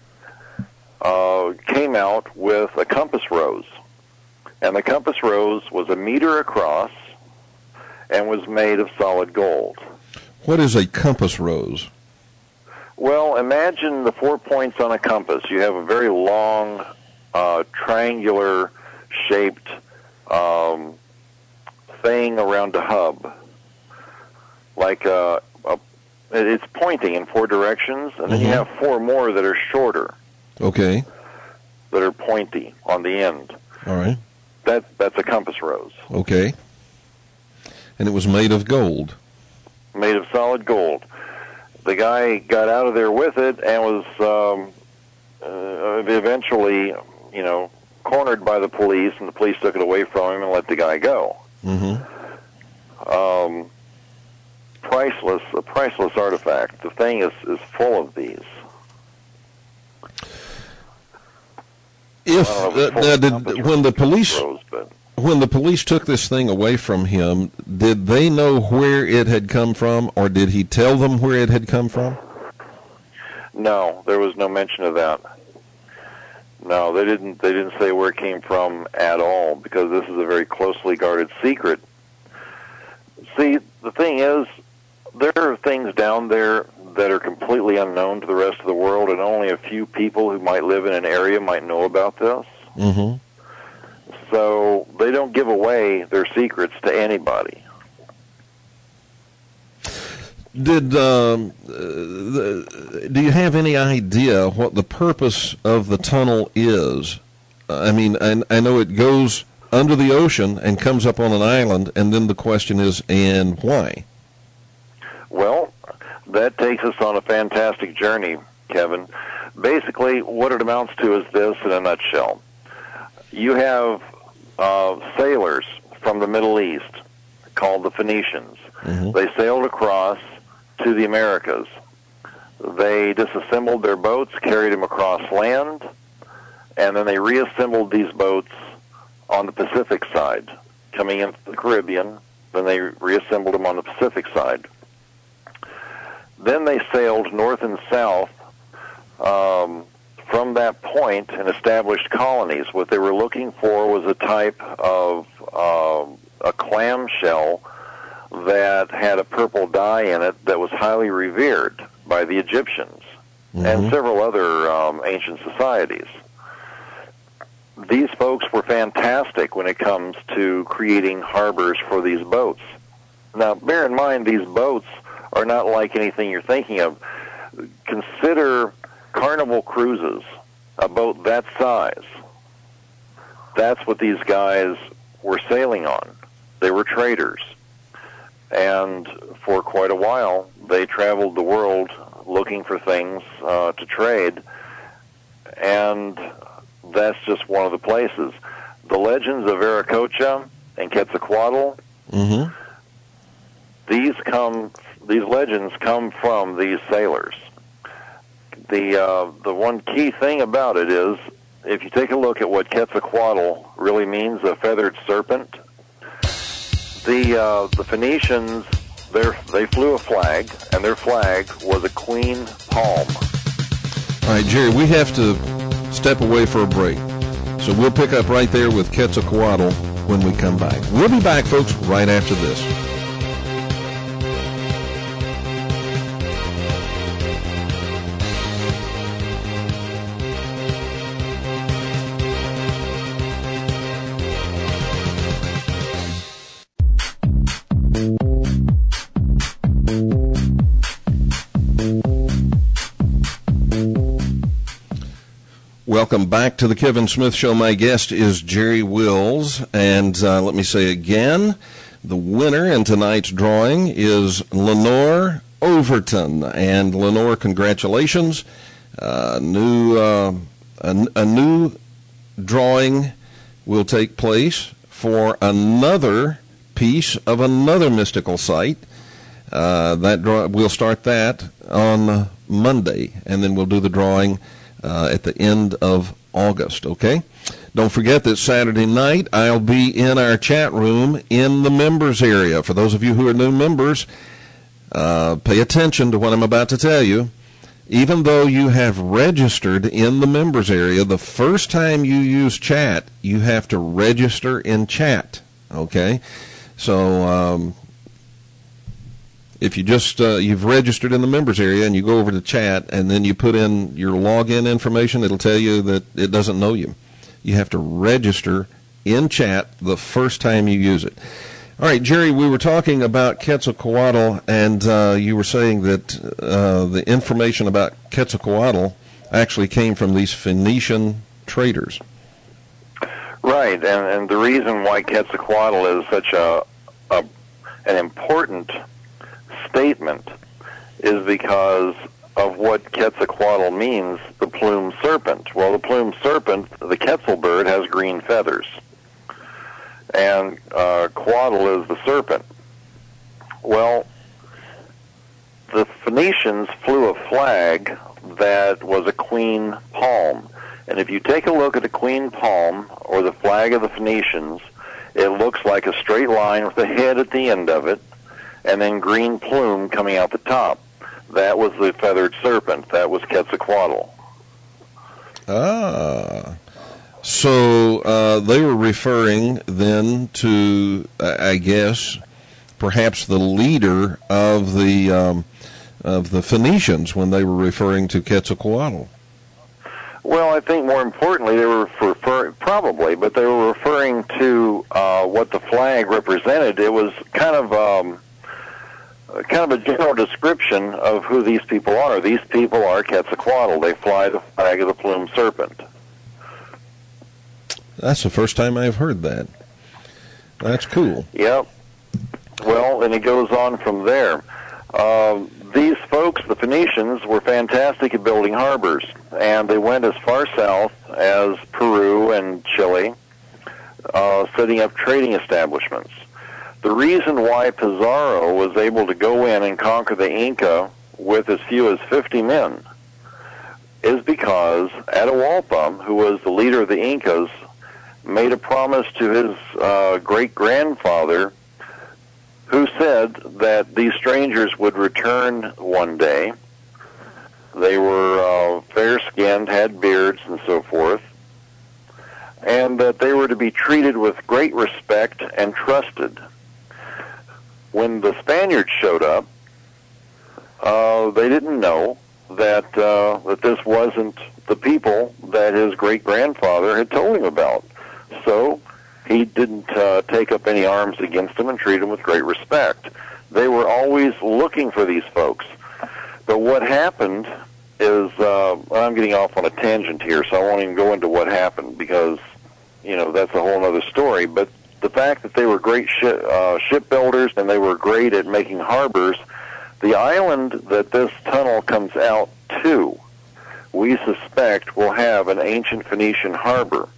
uh, came out with a compass rose. And the compass rose was a meter across and was made of solid gold. What is a compass rose? Well, imagine the four points on a compass. You have a very long, uh, triangular shaped um, thing around a hub, like a, a, it's pointing in four directions, and then mm-hmm. you have four more that are shorter. Okay. That are pointy on the end. All right. That that's a compass rose. Okay. And it was made of gold. Made of solid gold. The guy got out of there with it and was um, uh, eventually, you know, cornered by the police, and the police took it away from him and let the guy go. Mm-hmm. Um, priceless, a priceless artifact. The thing is, is full of these. If uh, now did, when the police rose, when the police took this thing away from him, did they know where it had come from, or did he tell them where it had come from? No, there was no mention of that. No, they didn't. They didn't say where it came from at all, because this is a very closely guarded secret. See, the thing is, there are things down there that are completely unknown to the rest of the world, and only a few people who might live in an area might know about this. Mm-hmm. So they don't give away their secrets to anybody. Did um, uh, the, do you have any idea what the purpose of the tunnel is? I mean, I, I know it goes under the ocean and comes up on an island, and then the question is, and why? Well, that takes us on a fantastic journey, Kevin. Basically, what it amounts to is this in a nutshell. You have uh, sailors from the Middle East called the Phoenicians. Mm-hmm. They sailed across to the Americas. They disassembled their boats, carried them across land, and then they reassembled these boats on the Pacific side, coming into the Caribbean. Then they reassembled them on the Pacific side. Then they sailed north and south um, from that point and established colonies. What they were looking for was a type of uh, a clamshell that had a purple dye in it that was highly revered by the Egyptians mm-hmm. and several other um, ancient societies. These folks were fantastic when it comes to creating harbors for these boats. Now, bear in mind, these boats are not like anything you're thinking of. Consider Carnival Cruises, a boat that size. That's what these guys were sailing on. They were traders. And for quite a while, they traveled the world looking for things uh, to trade. And that's just one of the places. The legends of Viracocha and Quetzalcoatl, mm-hmm. these come These legends come from these sailors. The uh, the one key thing about it is, if you take a look at what Quetzalcoatl really means, a feathered serpent, the uh, the Phoenicians, they flew a flag, and their flag was a queen palm. All right, Jerry, we have to step away for a break. So we'll pick up right there with Quetzalcoatl when we come back. We'll be back, folks, right after this. Welcome back to the Kevin Smith Show. My guest is Jerry Wills, and uh, let me say again, the winner in tonight's drawing is Lenore Overton. And Lenore, congratulations. Uh, new, uh, a, a new drawing will take place for another piece of another mystical site. Uh, that draw, we'll start that on Monday, and then we'll do the drawing Uh, at the end of August, okay? Don't forget that Saturday night I'll be in our chat room in the members area. For those of you who are new members, uh, pay attention to what I'm about to tell you. Even though you have registered in the members area, the first time you use chat, you have to register in chat, okay? So, um, if you just, uh, you've registered in the members area and you go over to chat and then you put in your login information, it'll tell you that it doesn't know you. You have to register in chat the first time you use it. All right, Jerry, we were talking about Quetzalcoatl, and uh, you were saying that uh, the information about Quetzalcoatl actually came from these Phoenician traders. Right, and, and the reason why Quetzalcoatl is such a, a an important statement is because of what Quetzalcoatl means, the plumed serpent. Well, the plumed serpent, the Quetzal bird, has green feathers, and uh, Coatl is the serpent. Well, the Phoenicians flew a flag that was a queen palm. And if you take a look at the queen palm, or the flag of the Phoenicians, it looks like a straight line with a head at the end of it, and then green plume coming out the top. That was the feathered serpent. That was Quetzalcoatl. Ah. So uh, they were referring then to, I guess, perhaps the leader of the um, of the Phoenicians when they were referring to Quetzalcoatl. Well, I think more importantly, they were referring, probably, but they were referring to uh, what the flag represented. It was kind of um, kind of a general description of who these people are. These people are Quetzalcoatl. They fly the flag of the plumed serpent. That's the first time I've heard that. That's cool. Yep. Well, and it goes on from there. Um, these folks, the Phoenicians, were fantastic at building harbors, and they went as far south as Peru and Chile, uh, setting up trading establishments. The reason why Pizarro was able to go in and conquer the Inca with as few as fifty men is because Atahualpa, who was the leader of the Incas, made a promise to his uh, great-grandfather, who said that these strangers would return one day. They were uh, fair-skinned, had beards, and so forth, and that they were to be treated with great respect and trusted. When the Spaniards showed up, uh, they didn't know that uh, that this wasn't the people that his great-grandfather had told him about. So he didn't uh, take up any arms against them and treat them with great respect. They were always looking for these folks. But what happened is, uh, I'm getting off on a tangent here, so I won't even go into what happened because, you know, that's a whole other story. But the fact that they were great shi uh, shipbuilders and they were great at making harbors, the island that this tunnel comes out to, we suspect will have an ancient Phoenician harbor.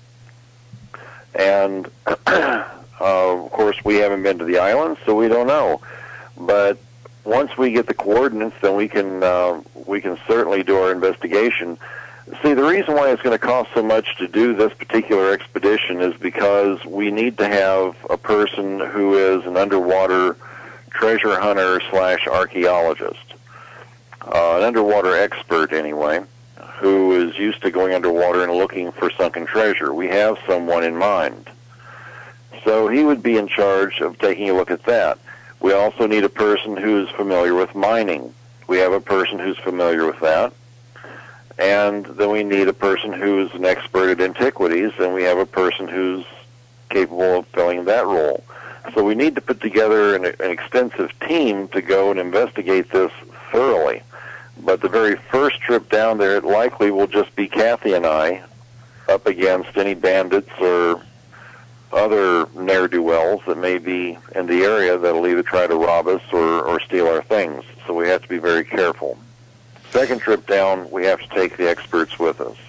And, uh, of course, we haven't been to the island, so we don't know. But once we get the coordinates, then we can uh, we can certainly do our investigation. See, the reason why it's going to cost so much to do this particular expedition is because we need to have a person who is an underwater treasure hunter slash archaeologist, uh, an underwater expert anyway, who is used to going underwater and looking for sunken treasure. We have someone in mind. So he would be in charge of taking a look at that. We also need a person who's familiar with mining. We have a person who's familiar with that. And then we need a person who's an expert at antiquities, and we have a person who's capable of filling that role. So we need to put together an, an extensive team to go and investigate this thoroughly. But the very first trip down there, it likely will just be Kathy and I up against any bandits or other ne'er-do-wells that may be in the area that'll either try to rob us or, or steal our things. So we have to be very careful. Second trip down, we have to take the experts with us.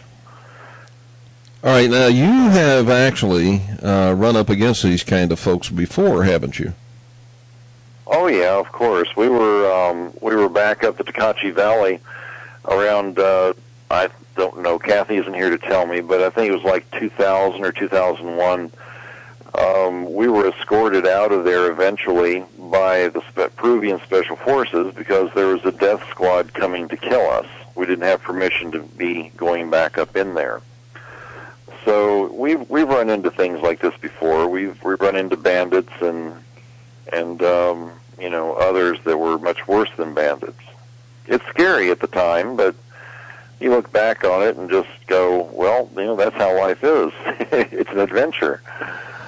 All right, now you have actually uh, run up against these kind of folks before, haven't you? Oh yeah, of course. We were um, we were back up the Tacache Valley around. Uh, I don't know. Kathy isn't here to tell me, but I think it was like two thousand or two thousand one. Um, we were escorted out of there eventually by the Spe- Peruvian Special Forces because there was a death squad coming to kill us. We didn't have permission to be going back up in there. So we've we've run into things like this before. We've we've run into bandits and and um, you know, others that were much worse than bandits. It's scary at the time, but you look back on it and just go, well, you know, that's how life is. It's an adventure.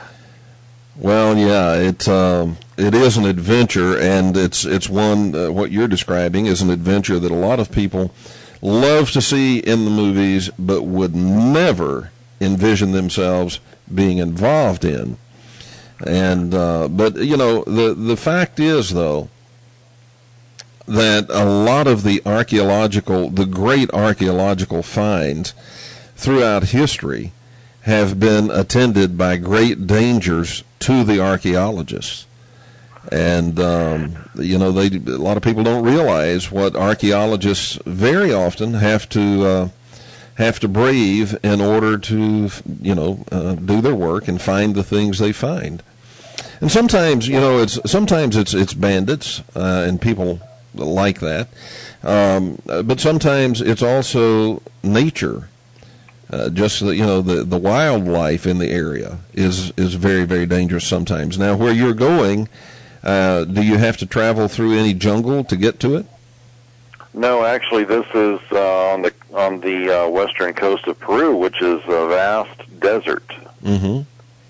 Well, yeah, it um, it is an adventure, and it's it's one uh, what you're describing is an adventure that a lot of people love to see in the movies, but would never envision themselves being involved in. And uh, but you know, the the fact is though that a lot of the archaeological, the great archaeological finds throughout history have been attended by great dangers to the archaeologists. And, um, you know, they, a lot of people don't realize what archaeologists very often have to, uh, have to brave in order to, you know, uh, do their work and find the things they find. And sometimes, you know, it's, sometimes it's, it's bandits, uh, and people like that. Um, but sometimes it's also nature. Uh, just the, you know, the the wildlife in the area is is very, very dangerous sometimes. Now, where you're going, uh, do you have to travel through any jungle to get to it? No, actually, this is uh, on the on the uh, western coast of Peru, which is a vast desert. Mm-hmm.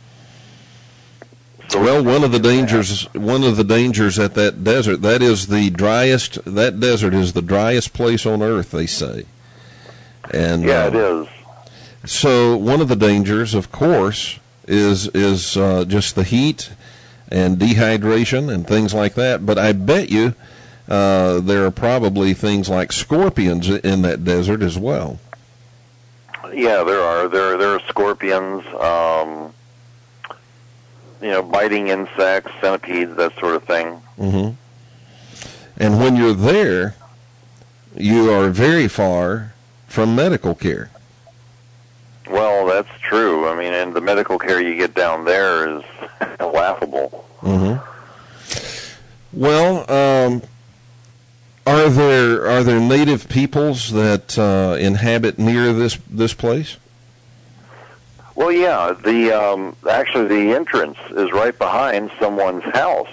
So well, one of the dangers one of the dangers at that desert, that is the driest. That desert is the driest place on earth, they say. And yeah, uh, it is. So one of the dangers, of course, is is uh, just the heat and dehydration and things like that. But I bet you uh, there are probably things like scorpions in that desert as well. Yeah, there are. There there are scorpions, um, you know, biting insects, centipedes, that sort of thing. Mm-hmm. And when you're there, you are very far from medical care. Well, that's true. I mean, and the medical care you get down there is laughable. Mm-hmm. Well, um, are there are there native peoples that uh, inhabit near this this place? Well, yeah. The um, actually the entrance is right behind someone's house.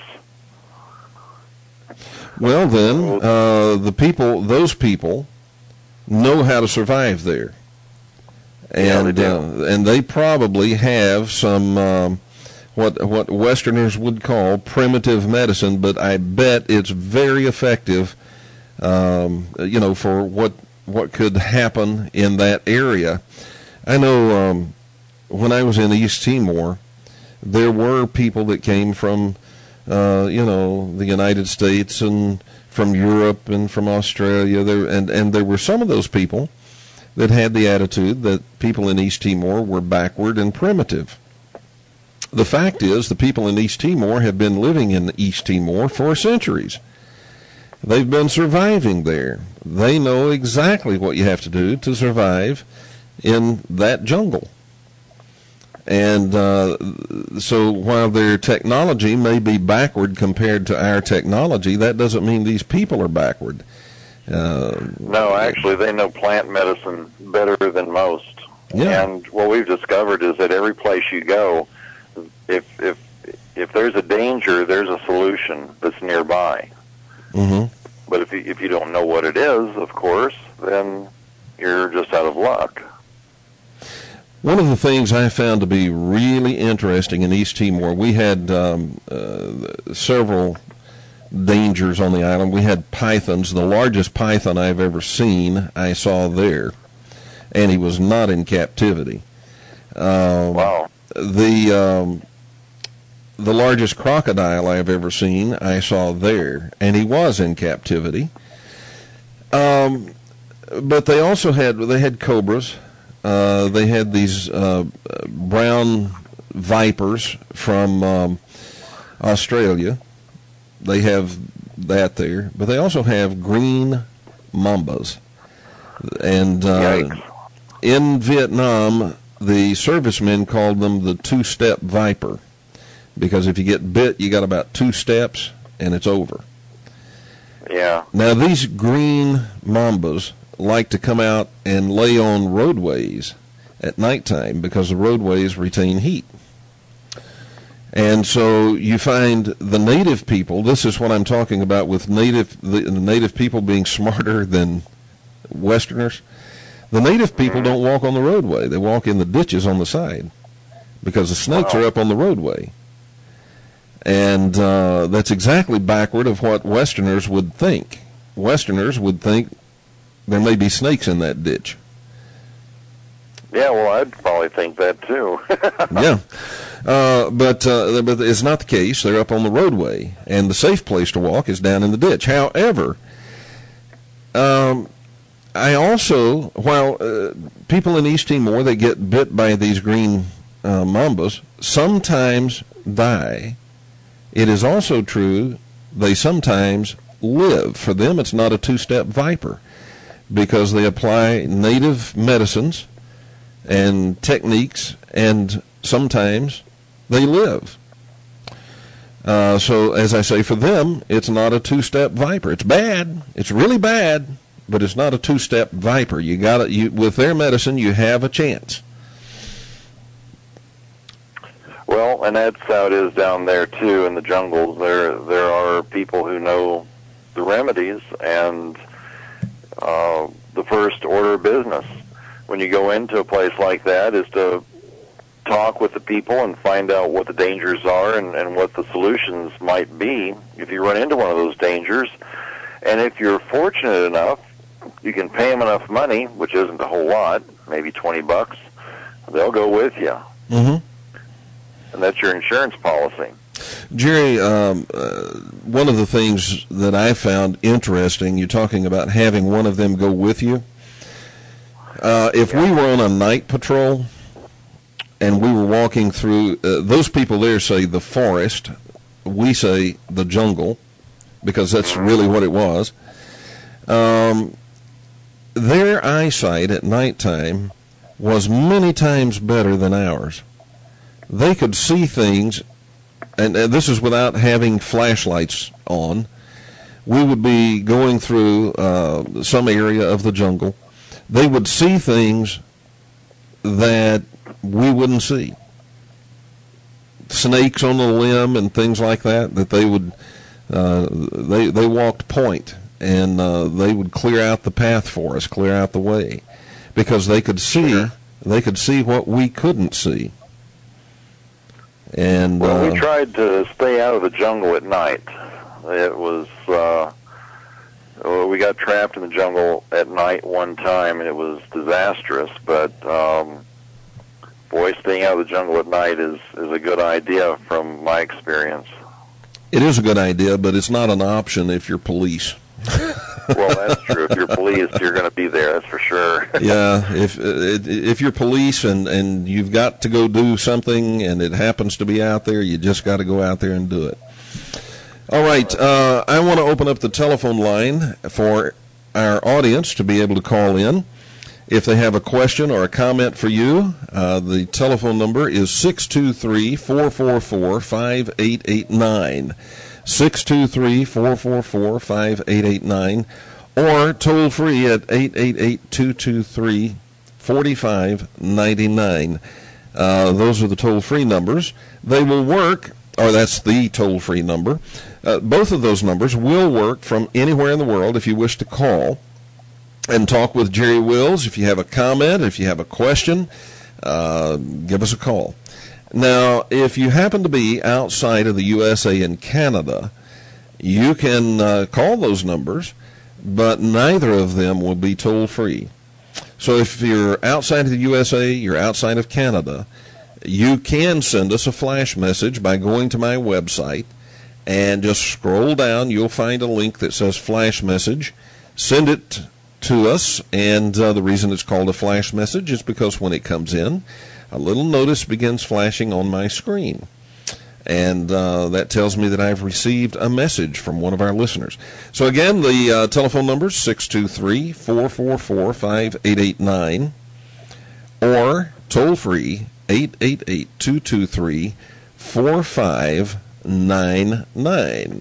Well, then uh, the people, those people, know how to survive there. And yeah, they do. uh, and they probably have some um, what what Westerners would call primitive medicine, but I bet it's very effective. Um, you know, for what what could happen in that area. I know um, when I was in East Timor, there were people that came from uh, you know the United States and from Europe and from Australia. There and and there were some of those people that had the attitude that people in East Timor were backward and primitive. The fact is, the people in East Timor have been living in East Timor for centuries. They've been surviving there. They know exactly what you have to do to survive in that jungle. And uh, so while their technology may be backward compared to our technology, that doesn't mean these people are backward. Uh, no, actually, they know plant medicine better than most. Yeah. And what we've discovered is that every place you go, if if if there's a danger, there's a solution that's nearby. Mm-hmm. But if you, if you don't know what it is, of course, then you're just out of luck. One of the things I found to be really interesting in East Timor, we had um, uh, several dangers on the island. We had pythons. The largest python I've ever seen I saw there, and he was not in captivity. Um, wow. The um, the largest crocodile I've ever seen I saw there, and he was in captivity. Um, but they also had they had cobras. Uh, they had these uh, brown vipers from um, Australia. They have that there, but they also have green mambas. And uh, in Vietnam, the servicemen called them the two-step viper, because if you get bit, you got about two steps, and it's over. Yeah. Now, these green mambas like to come out and lay on roadways at nighttime because the roadways retain heat. And so you find the native people, this is what I'm talking about with native the, the native people being smarter than Westerners. The native people don't walk on the roadway. They walk in the ditches on the side because the snakes Wow. are up on the roadway. And uh, that's exactly backward of what Westerners would think. Westerners would think there may be snakes in that ditch. Yeah, well, I'd probably think that too. Yeah. Uh, but, uh, but it's not the case. They're up on the roadway, and the safe place to walk is down in the ditch. However, um, I also, while uh, people in East Timor, they get bit by these green uh, mambas, sometimes die. It is also true they sometimes live. For them, it's not a two-step viper because they apply native medicines and techniques, and sometimes they live. Uh, so, as I say, for them, it's not a two-step viper. It's bad. It's really bad, but it's not a two-step viper. You got to, you with their medicine, you have a chance. Well, and that's how it is down there too in the jungles. There, there are people who know the remedies, and uh, the first order of business when you go into a place like that is to talk with the people and find out what the dangers are and, and what the solutions might be if you run into one of those dangers. And if you're fortunate enough, you can pay them enough money, which isn't a whole lot, maybe twenty bucks. They'll go with you. Mm-hmm. And that's your insurance policy. Jerry, um, uh, one of the things that I found interesting, you're talking about having one of them go with you. Uh, if yeah. we were on a night patrol and we were walking through, uh, those people there say the forest, we say the jungle, because that's really what it was. Um, their eyesight at nighttime was many times better than ours. They could see things, and uh, this is without having flashlights on. We would be going through uh, some area of the jungle. They would see things that we wouldn't see. Snakes on the limb and things like that, that they would, uh, they, they walked point, and uh, they would clear out the path for us, clear out the way, because they could see, sure. they could see what we couldn't see. And well, uh, we tried to stay out of the jungle at night. It was, uh, we got trapped in the jungle at night one time, and it was disastrous. But um, boy, staying out of the jungle at night is is a good idea from my experience. It is a good idea, but it's not an option if you're police. Well, that's true. If you're police, you're going to be there. That's for sure. Yeah, if if you're police and, and you've got to go do something and it happens to be out there, you just got to go out there and do it. All right, uh, I want to open up the telephone line for our audience to be able to call in. If they have a question or a comment for you, uh, the telephone number is six two three, four four four, five eight eight nine. six two three, four four four, five eight eight nine, or toll free at eight eight eight, two two three, four five nine nine. Uh, those are the toll-free numbers. They will work, or that's the toll-free number. Uh, both of those numbers will work from anywhere in the world if you wish to call and talk with Jerry Wills. If you have a comment, if you have a question, uh, give us a call. Now, if you happen to be outside of the U S A and Canada, you can uh, call those numbers, but neither of them will be toll-free. So if you're outside of the U S A, you're outside of Canada, you can send us a flash message by going to my website and just scroll down. You'll find a link that says flash message. Send it to us, and uh, the reason it's called a flash message is because when it comes in, a little notice begins flashing on my screen, and uh, that tells me that I've received a message from one of our listeners. So again, the uh, telephone number is six two three, four four four, five eight eight nine, or toll-free eight eight eight, two two three, four five nine nine.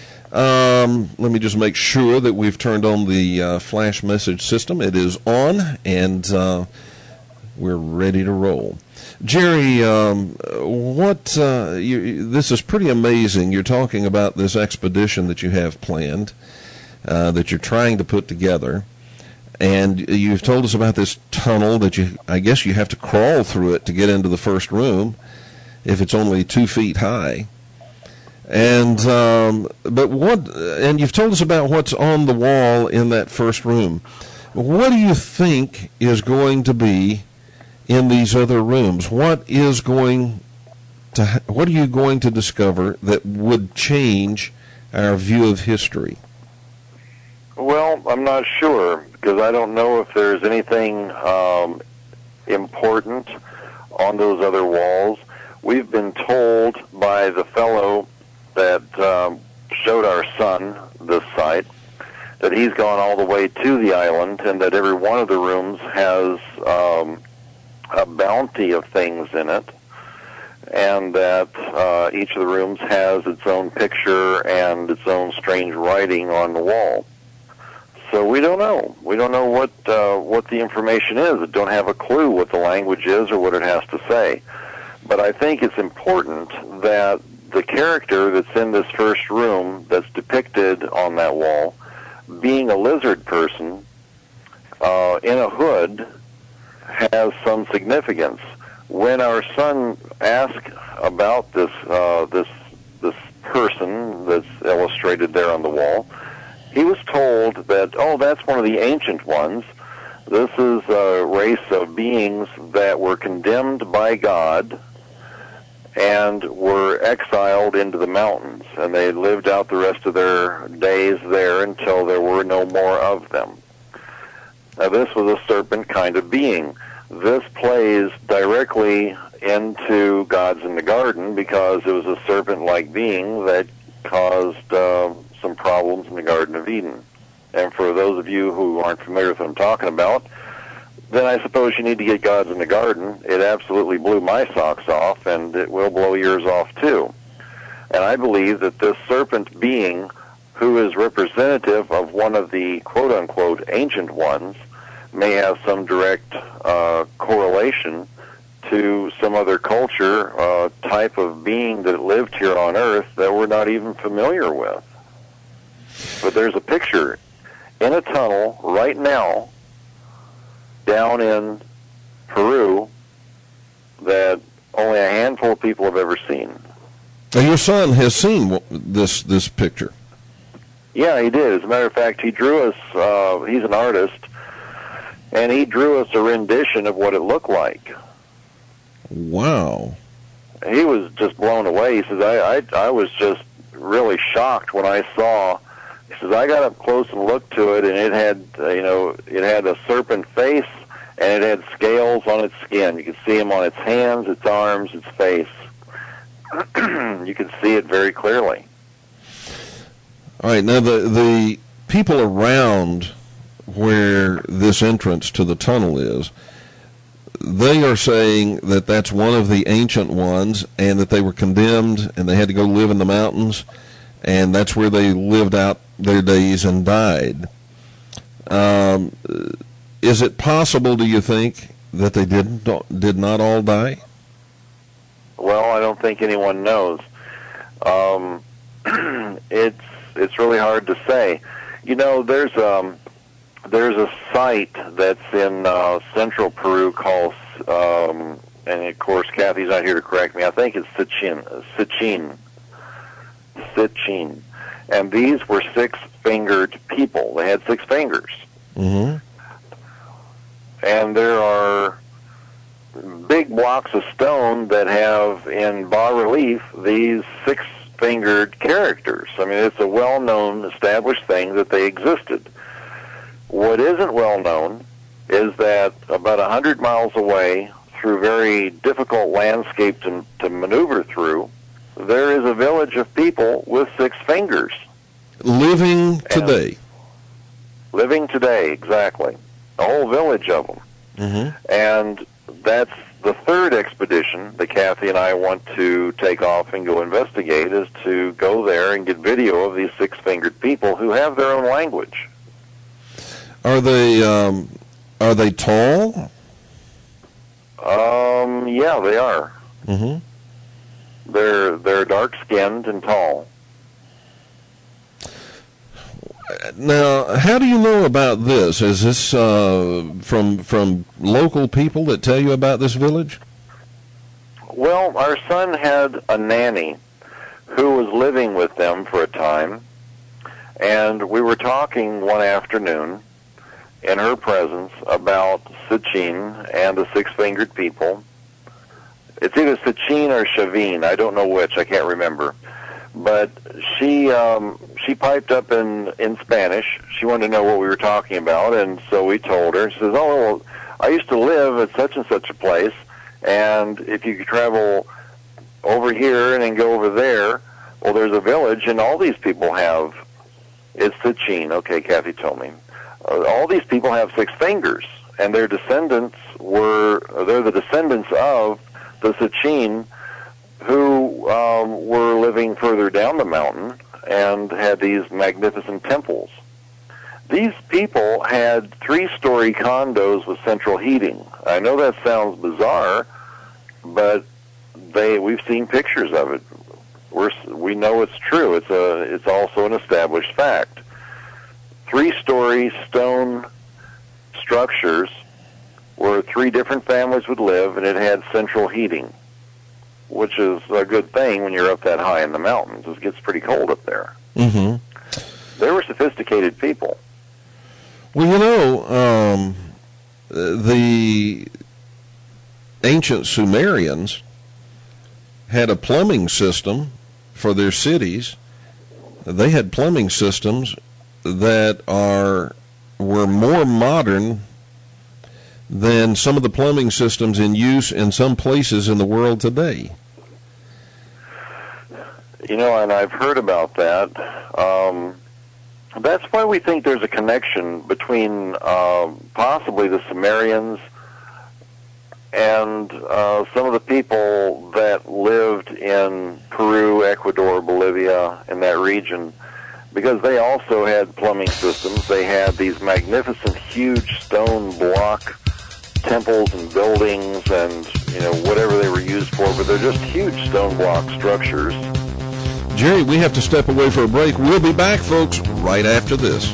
Um, let me just make sure that we've turned on the uh, flash message system. It is on, and uh, we're ready to roll. Jerry, um, what uh, you, this is pretty amazing. You're talking about this expedition that you have planned, uh, that you're trying to put together, and you've told us about this tunnel that you, I guess you have to crawl through it to get into the first room, if it's only two feet high. And um, but what? And you've told us about what's on the wall in that first room. What do you think is going to be in these other rooms? What is going to? What are you going to discover that would change our view of history? Well, I'm not sure, because I don't know if there's anything um, important on those other walls. We've been told by the fellow that um, showed our son this site that he's gone all the way to the island, and that every one of the rooms has um, a bounty of things in it, and that uh, each of the rooms has its own picture and its own strange writing on the wall. So we don't know. We don't know what uh, what the information is. We don't have a clue what the language is or what it has to say. But I think it's important that the character that's in this first room that's depicted on that wall, being a lizard person uh, in a hood, has some significance. When our son asked about this uh, this this person that's illustrated there on the wall, he was told that, oh, that's one of the ancient ones. This is a race of beings that were condemned by God and were exiled into the mountains, and they lived out the rest of their days there until there were no more of them. Now, this was a serpent kind of being. This plays directly into Gods in the Garden, because it was a serpent-like being that caused uh, some problems in the Garden of Eden. And for those of you who aren't familiar with what I'm talking about, then I suppose you need to get Gods in the Garden. It absolutely blew my socks off, and it will blow yours off too. And I believe that this serpent being, who is representative of one of the quote-unquote ancient ones, may have some direct uh, correlation to some other culture, uh, type of being that lived here on Earth that we're not even familiar with. But there's a picture in a tunnel right now down in Peru that only a handful of people have ever seen. Now, your son has seen this this picture. Yeah, he did. As a matter of fact, he drew us, uh, he's an artist, and he drew us a rendition of what it looked like. Wow. He was just blown away. He says, I, I, I was just really shocked when I saw. He says, I got up close and looked to it, and it had, uh, you know, it had a serpent face, and it had scales on its skin. You could see them on its hands, its arms, its face. You could see it very clearly. All right, now the the people around where this entrance to the tunnel is, they are saying that that's one of the ancient ones, and that they were condemned, and they had to go live in the mountains, and that's where they lived out their days and died. Um, is it possible, do you think, that they didn't did not all die? Well, I don't think anyone knows. Um, it's it's really hard to say. You know, there's um there's a site that's in uh, central Peru called, um, and of course Kathy's not here to correct me, I think it's Sichin, Sichin, Sichin. And these were six-fingered people. They had six fingers. Mm-hmm. And there are big blocks of stone that have in bas-relief these six-fingered characters. I mean, it's a well-known, established thing that they existed. What isn't well-known is that about a hundred miles away, through very difficult landscape to, to maneuver through, there is a village of people with six fingers. Living today. And living today, exactly. A whole village of them. Mm-hmm. And that's the third expedition that Kathy and I want to take off and go investigate, is to go there and get video of these six-fingered people who have their own language. Are they um, are they tall? Um, yeah, they are. Mm-hmm. They're they're dark-skinned and tall. Now, how do you know about this? Is this uh, from from local people that tell you about this village? Well, our son had a nanny who was living with them for a time, and we were talking one afternoon in her presence about Sitchin and the six-fingered people. It's either Sitchin or Shavin. I don't know which. I can't remember. But she um, she piped up in, in Spanish. She wanted to know what we were talking about, and so we told her. She says, oh, well, I used to live at such and such a place, and if you could travel over here and then go over there, well, there's a village, and all these people have, it's Sitchin. Okay, Kathy told me. Uh, all these people have six fingers, and their descendants were, they're the descendants of the Sitchin who um, were living further down the mountain and had these magnificent temples. These people had three-story condos with central heating. I know that sounds bizarre, but they we've seen pictures of it. We're, we know it's true. It's a it's also an established fact. Three-story stone structures where three different families would live, and it had central heating, which is a good thing when you're up that high in the mountains. It gets pretty cold up there. Mm-hmm. They were sophisticated people. Well, you know, um, the ancient Sumerians had a plumbing system for their cities. They had plumbing systems that are were more modern than some of the plumbing systems in use in some places in the world today. You know, and I've heard about that. Um, that's why we think there's a connection between uh, possibly the Sumerians and uh, some of the people that lived in Peru, Ecuador, Bolivia, in that region, because they also had plumbing systems. They had these magnificent, huge stone block temples and buildings and, you know, whatever they were used for, but they're just huge stone block structures. Jerry, we have to step away for a break. We'll be back, folks, right after this.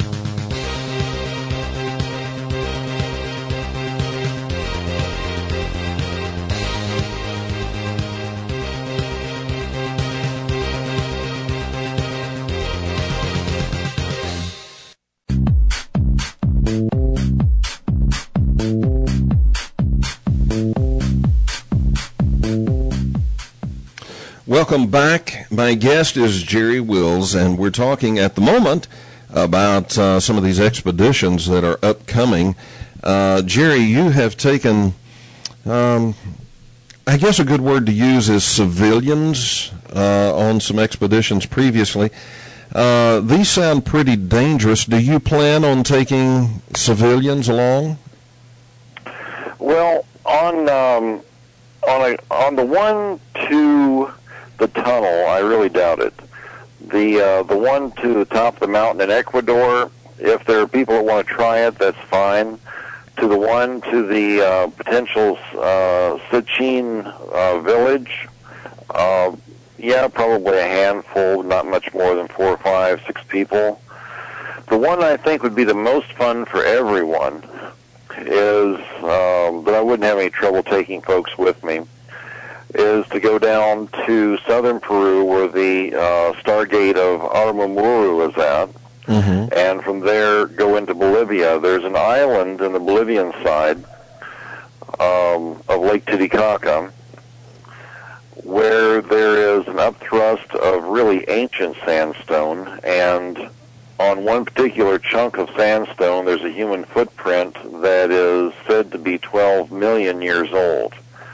Welcome back. My guest is Jerry Wills, and we're talking at the moment about uh, some of these expeditions that are upcoming. Uh, Jerry, you have taken, um, I guess a good word to use is civilians uh, on some expeditions previously. Uh, these sound pretty dangerous. Do you plan on taking civilians along? Well, on um, on a, on the one to the tunnel, I really doubt it. The uh, the one to the top of the mountain in Ecuador, if there are people that want to try it, that's fine. To the one to the uh, potential uh, Sitchin uh, village, uh, yeah, probably a handful, not much more than four or five, six people. The one I think would be the most fun for everyone is, um, that I wouldn't have any trouble taking folks with me, is to go down to southern Peru where the uh, Stargate of Aramumuru is at, mm-hmm. and from there go into Bolivia. There's an island in the Bolivian side um, of Lake Titicaca where there is an upthrust of really ancient sandstone, and on one particular chunk of sandstone there's a human footprint that is said to be twelve million years old.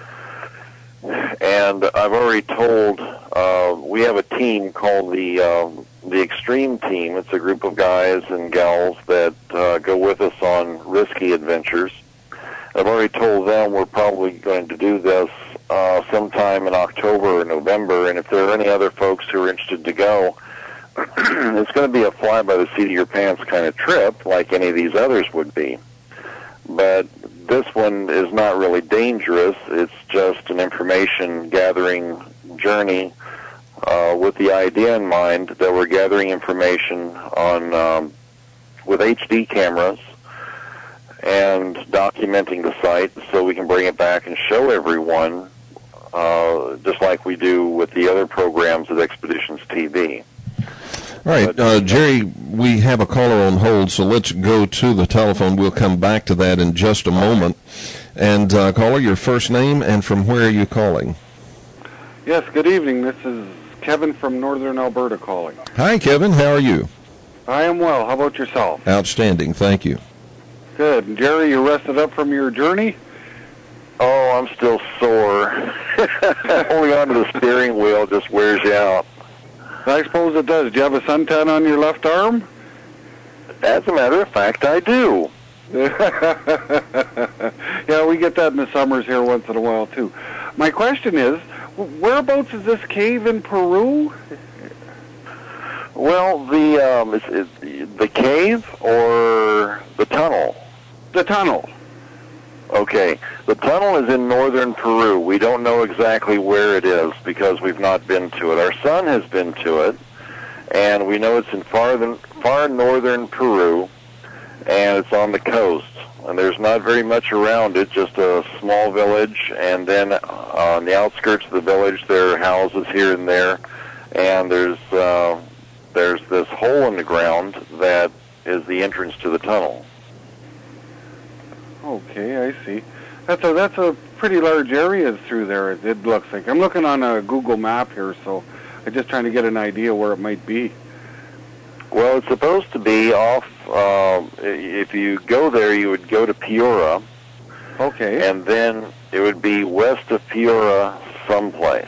And I've already told, uh, we have a team called the uh, the Extreme Team. It's a group of guys and gals that uh, go with us on risky adventures. I've already told them we're probably going to do this uh, sometime in October or November, and if there are any other folks who are interested to go, it's going to be a fly-by-the-seat-of-your-pants kind of trip, like any of these others would be. But this one is not really dangerous. It's just an information-gathering journey uh, with the idea in mind that we're gathering information on um, with H D cameras and documenting the site so we can bring it back and show everyone uh, just like we do with the other programs at Expeditions T V. All right, uh, Jerry, we have a caller on hold, so let's go to the telephone. We'll come back to that in just a moment. And, uh, caller, your first name and from where are you calling? Yes, good evening. This is Kevin from Northern Alberta calling. Hi, Kevin. How are you? I am well. How about yourself? Outstanding. Thank you. Good. And Jerry, you rested up from your journey? Oh, I'm still sore. Holding on to the steering wheel just wears you out. I suppose it does. Do you have a suntan on your left arm? As a matter of fact, I do. Yeah, we get that in the summers here once in a while, too. My question is, whereabouts is this cave in Peru? Well, the um, is, is the cave or the tunnel? The tunnel. Okay, the tunnel is in northern Peru. We don't know exactly where it is because we've not been to it. Our son has been to it, and we know it's in far, far northern Peru, and it's on the coast. And there's not very much around it, just a small village, and then on the outskirts of the village there are houses here and there, and there's uh, there's this hole in the ground that is the entrance to the tunnel. Okay, I see. That's a that's a pretty large area through there. It, it looks like. I'm looking on a Google map here, so I'm just trying to get an idea where it might be. Well, it's supposed to be off. Uh, if you go there, you would go to Piura. Okay. And then it would be west of Piura, someplace.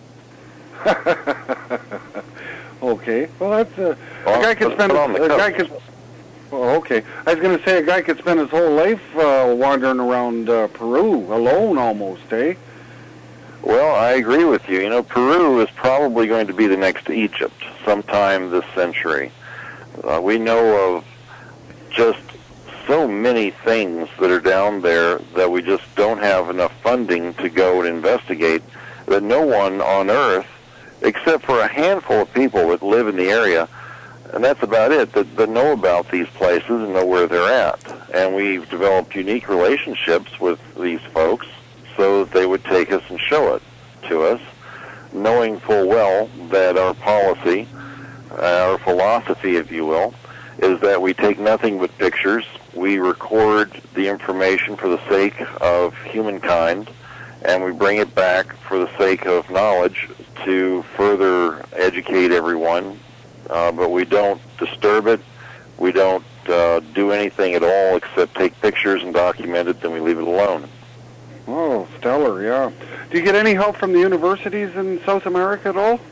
Okay. Well, that's uh, Well, a guy could spend on the a guy coast. could. Oh, okay. I was going to say a guy could spend his whole life uh, wandering around uh, Peru alone, almost, eh? Well, I agree with you. You know, Peru is probably going to be the next Egypt sometime this century. Uh, we know of just so many things that are down there that we just don't have enough funding to go and investigate, that no one on Earth, except for a handful of people that live in the area, and that's about it, that, that know about these places and know where they're at. And we've developed unique relationships with these folks so that they would take us and show it to us, knowing full well that our policy, uh, our philosophy, if you will, is that we take nothing but pictures. We record the information for the sake of humankind, and we bring it back for the sake of knowledge to further educate everyone. Uh, but we don't disturb it. We don't uh, do anything at all except take pictures and document it, then we leave it alone. Oh, stellar, yeah. Do you get any help from the universities in South America at all?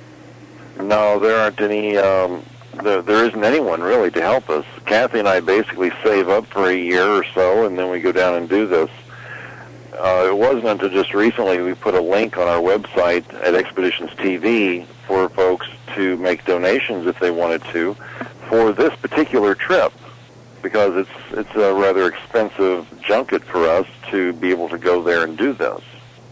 No, there aren't any, um, there, there isn't anyone really to help us. Kathy and I basically save up for a year or so, and then we go down and do this. Uh, it wasn't until just recently we put a link on our website at Expeditions T V for folks to make donations if they wanted to for this particular trip, because it's it's a rather expensive junket for us to be able to go there and do this.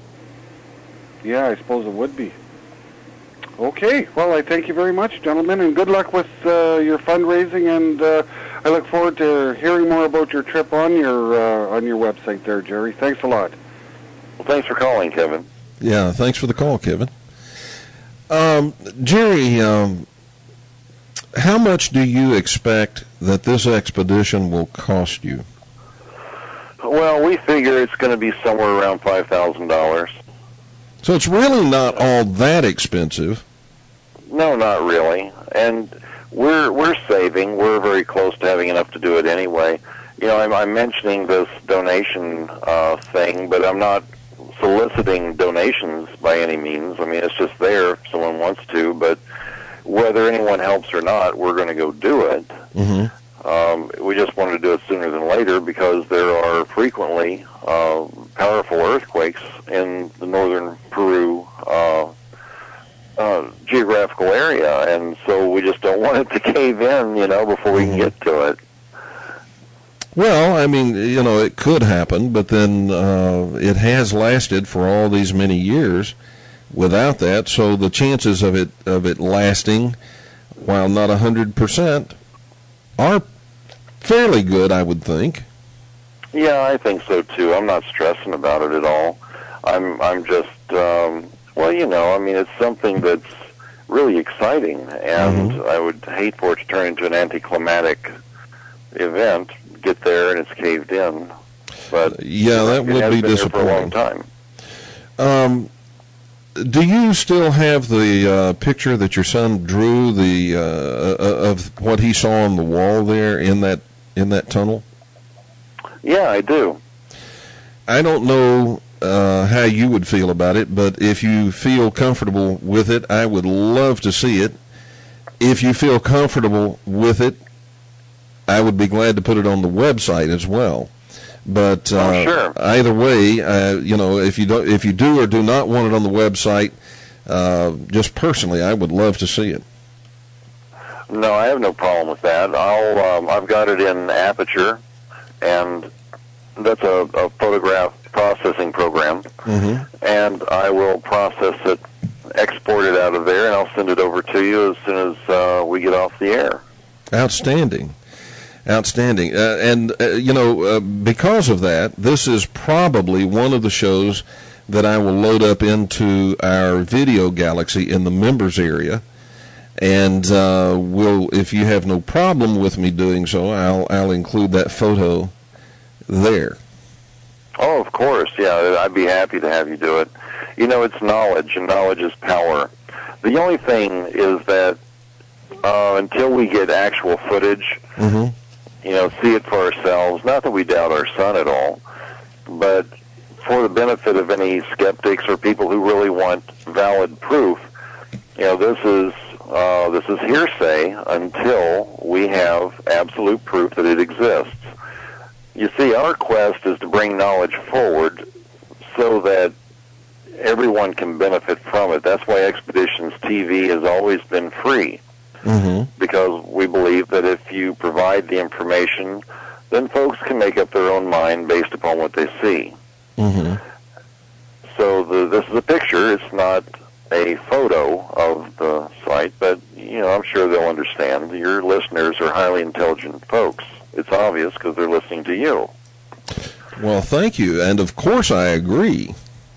Yeah, I suppose it would be. Okay, well, I thank you very much, gentlemen, and good luck with uh, your fundraising, and uh, I look forward to hearing more about your trip on your uh, on your website there, Jerry. Thanks a lot. Well, thanks for calling, Kevin. Yeah, thanks for the call, Kevin. Um, Jerry, um, how much do you expect that this expedition will cost you? Well, we figure it's going to be somewhere around five thousand dollars. So it's really not all that expensive. No, not really. And we're we're saving. We're very close to having enough to do it anyway. You know, I'm, I'm mentioning this donation uh, thing, but I'm not soliciting donations by any means. I mean, it's just there if someone wants to, but whether anyone helps or not, we're going to go do it. Mm-hmm. Um, we just wanted to do it sooner than later because there are frequently uh, powerful earthquakes in the northern Peru uh, uh, geographical area, and so we just don't want it to cave in, you know, before we can get to it. Well, I mean, you know, it could happen, but then uh, it has lasted for all these many years without that, so the chances of it of it lasting, while not one hundred percent, are fairly good, I would think. Yeah, I think so too. I'm not stressing about it at all. I'm I'm just um, well, you know, I mean, it's something that's really exciting, and Mhm. I would hate for it to turn into an anticlimactic event. Get there and it's caved in. But Yeah, that it would has be been there for a long disappointing. time. Um, do you still have the uh, picture that your son drew the uh, of what he saw on the wall there in that in that tunnel? Yeah, I do. I don't know uh, how you would feel about it, but if you feel comfortable with it, I would love to see it. If you feel comfortable with it, I would be glad to put it on the website as well. But uh, Oh, sure. either way, uh, you know, if you do, if you do or do not want it on the website, uh, just personally, I would love to see it. No, I have no problem with that. I'll. Um, I've got it in Aperture, and that's a, a photograph processing program. Mm-hmm. And I will process it, export it out of there, and I'll send it over to you as soon as uh, we get off the air. Outstanding. Outstanding. Uh, and, uh, you know, uh, because of that, this is probably one of the shows that I will load up into our video galaxy in the members area. And uh, we'll, if you have no problem with me doing so, I'll, I'll include that photo there. Oh, of course, yeah. I'd be happy to have you do it. You know, it's knowledge, and knowledge is power. The only thing is that uh, until we get actual footage, Mm-hmm. you know, see it for ourselves, not that we doubt our son at all, but for the benefit of any skeptics or people who really want valid proof, you know, this is uh, this is hearsay until we have absolute proof that it exists. You see, our quest is to bring knowledge forward so that everyone can benefit from it. That's why Expeditions T V has always been free, Mm-hmm. because we believe that if you provide the information, then folks can make up their own mind based upon what they see. Mm-hmm. So the, this is a picture. It's not a photo of the site, but, you know, I'm sure they'll understand. Your listeners are highly intelligent folks. It's obvious because they're listening to you. Well, thank you. And, of course, I agree.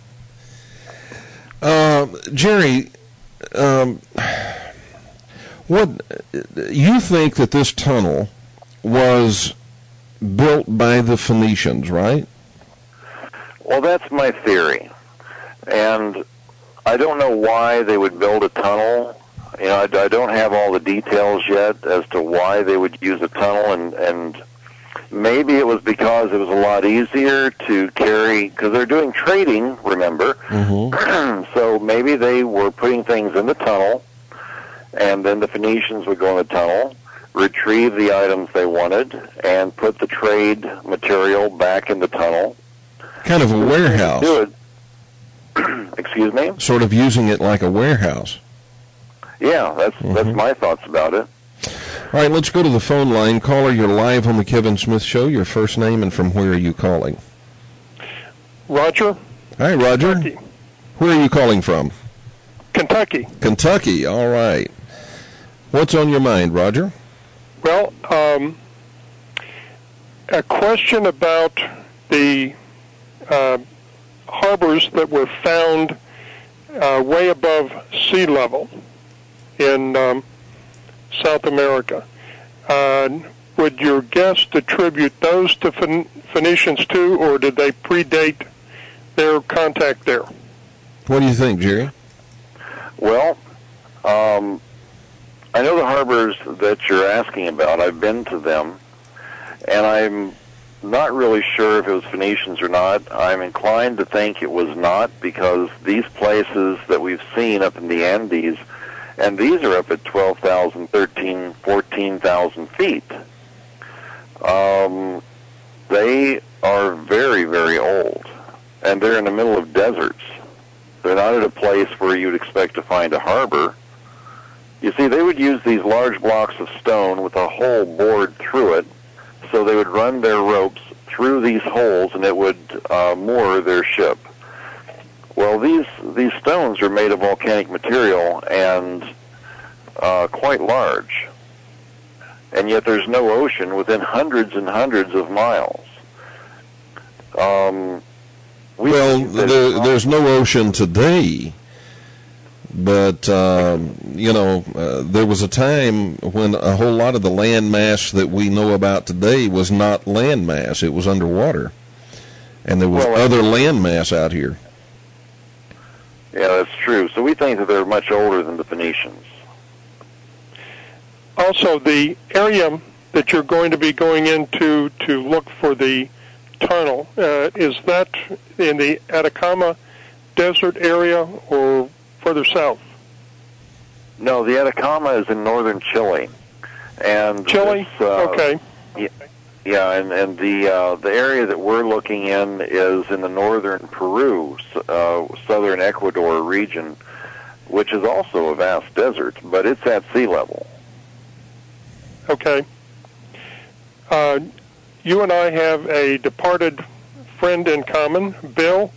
Uh, Jerry, um, what you think that this tunnel was built by the Phoenicians, right? Well, that's my theory. And I don't know why they would build a tunnel. You know, I, I don't have all the details yet as to why they would use a tunnel, and, and maybe it was because it was a lot easier to carry, because they're doing trading, remember. Mm-hmm. So maybe they were putting things in the tunnel, and then the Phoenicians would go in the tunnel, retrieve the items they wanted, and put the trade material back in the tunnel. Kind of a warehouse. Do it. Excuse me? Sort of using it like a warehouse. Yeah, that's Mm-hmm. that's my thoughts about it. All right, let's go to the phone line. Caller, you're live on the Kevin Smith Show. Your first name and from where are you calling? Roger. Hi, Roger. Kentucky. Where are you calling from? Kentucky. Kentucky. All right. What's on your mind, Roger? Well, um, a question about the uh, harbors that were found uh, way above sea level in um, South America. Uh, would your guest attribute those to Phoen- Phoenicians too, or did they predate their contact there? What do you think, Jerry? Well, um, I know the harbors that you're asking about. I've been to them, and I'm not really sure if it was Phoenicians or not. I'm inclined to think it was not, because these places that we've seen up in the Andes, and these are up at twelve thousand, thirteen, fourteen thousand feet, um, they are very, very old, and they're in the middle of deserts. They're not at a place where you'd expect to find a harbor. You see, they would use these large blocks of stone with a hole bored through it, so they would run their ropes through these holes, and it would uh, moor their ship. Well, these these stones are made of volcanic material and uh, quite large, and yet there's no ocean within hundreds and hundreds of miles. Um, We Well, think that there, it's there's no ocean today, but, um, you know, uh, there was a time when a whole lot of the land mass that we know about today was not land mass. It was underwater. And there was Well, other land mass out here. Yeah, that's true. So we think that they're much older than the Phoenicians. Also, the area that you're going to be going into to look for the tunnel, uh, is that in the Atacama Desert area or further south? No, the Atacama is in northern Chile. And Chile? this, uh, Okay. Yeah, yeah, and, and the uh, the area that we're looking in is in the northern Peru, uh, southern Ecuador region, which is also a vast desert, but it's at sea level. Okay. Uh, you and I have a departed friend in common, Bill.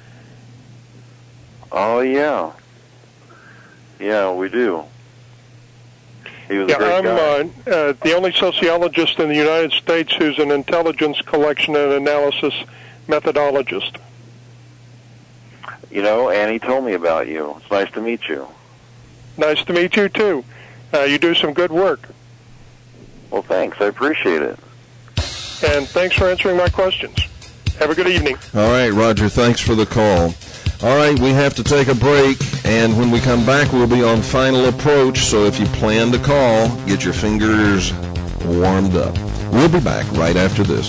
Oh, yeah. Yeah, we do. He was Yeah, a great I'm guy. uh, uh, the only sociologist in the United States who's an intelligence collection and analysis methodologist. You know, Annie told me about you. It's nice to meet you. Nice to meet you, too. Uh, you do some good work. Well, thanks. I appreciate it. And thanks for answering my questions. Have a good evening. All right, Roger, thanks for the call. All right, we have to take a break, and when we come back, we'll be on Final Approach, so if you plan to call, get your fingers warmed up. We'll be back right after this.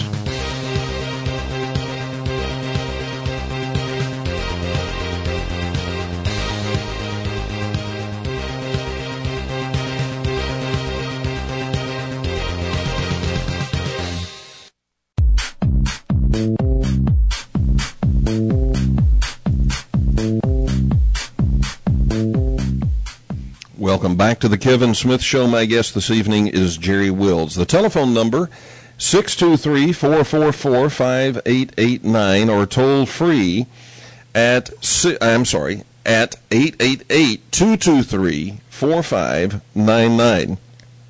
Welcome back to the Kevin Smith Show. My guest this evening is Jerry Wills. The telephone number, six two three, four four four, five eight eight nine, or toll free at, I'm sorry, at eight eight eight, two two three, four five nine nine.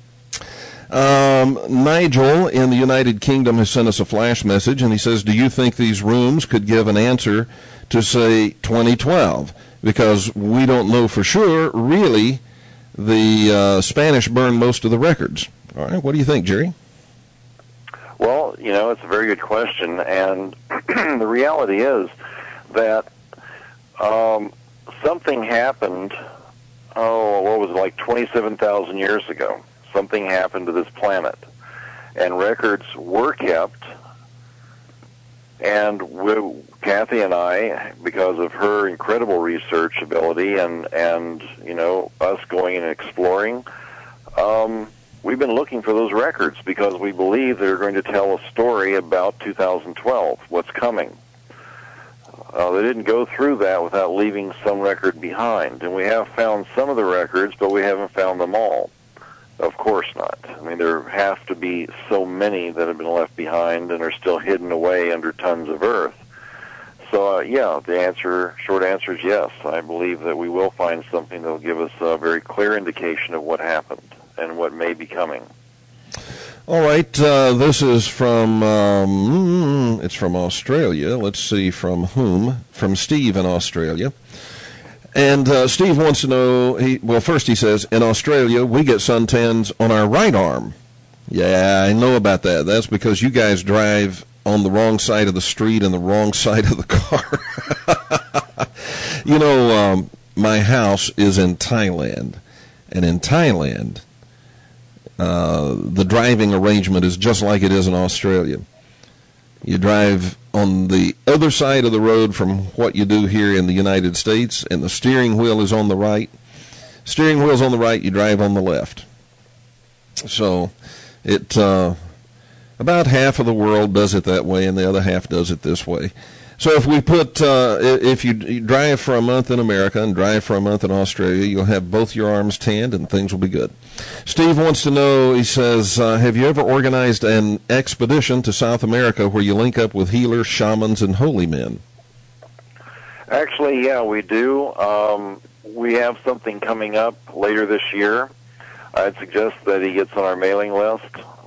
Um, Nigel in the United Kingdom has sent us a flash message, and he says, do you think these rooms could give an answer to, say, twenty twelve? Because we don't know for sure, really. The uh, Spanish burned most of the records. All right, what do you think, Jerry? Well, you know, it's a very good question, and the reality is that um, something happened, oh, what was it, like twenty-seven thousand years ago. Something happened to this planet, and records were kept, and we, Kathy and I, because of her incredible research ability and, and you know, us going and exploring, um, we've been looking for those records because we believe they're going to tell a story about two thousand twelve, what's coming. Uh, they didn't go through that without leaving some record behind, and we have found some of the records, but we haven't found them all. Of course not. I mean, there have to be so many that have been left behind and are still hidden away under tons of earth. So, uh, yeah, the answer, short answer is yes. I believe that we will find something that will give us a very clear indication of what happened and what may be coming. All right, uh, this is from, um, it's from Australia. Let's see from whom. From Steve in Australia. And uh, Steve wants to know, he, well, first he says, in Australia, we get suntans on our right arm. Yeah, I know about that. That's because you guys drive on the wrong side of the street and the wrong side of the car. You know, um, my house is in Thailand. And in Thailand, uh, the driving arrangement is just like it is in Australia. You drive on the other side of the road from what you do here in the United States, and the steering wheel is on the right. Steering wheel's on the right, you drive on the left. So it uh, about half of the world does it that way, and the other half does it this way. So if we put, uh, if you drive for a month in America and drive for a month in Australia, you'll have both your arms tanned and things will be good. Steve wants to know, he says, uh, have you ever organized an expedition to South America where you link up with healers, shamans, and holy men? Actually, yeah, we do. Um, we have something coming up later this year. I'd suggest that he gets on our mailing list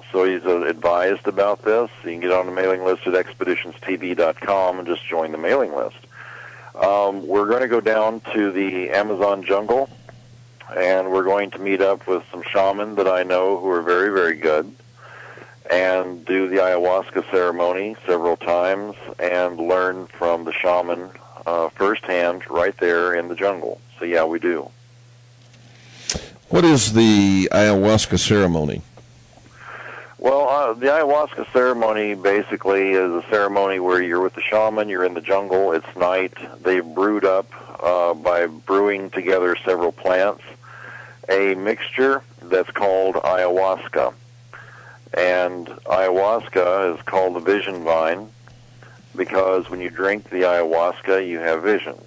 so he's uh, advised about this. You can get on the mailing list at expeditions t v dot com and just join the mailing list. Um, we're going to go down to the Amazon jungle, and we're going to meet up with some shamans that I know who are very, very good, and do the ayahuasca ceremony several times and learn from the shaman uh, firsthand right there in the jungle. So, yeah, we do. What is the ayahuasca ceremony? Well, uh, the ayahuasca ceremony basically is a ceremony where you're with the shaman, you're in the jungle, it's night. They've brewed up uh, by brewing together several plants a mixture that's called ayahuasca. And ayahuasca is called the vision vine because when you drink the ayahuasca, you have visions.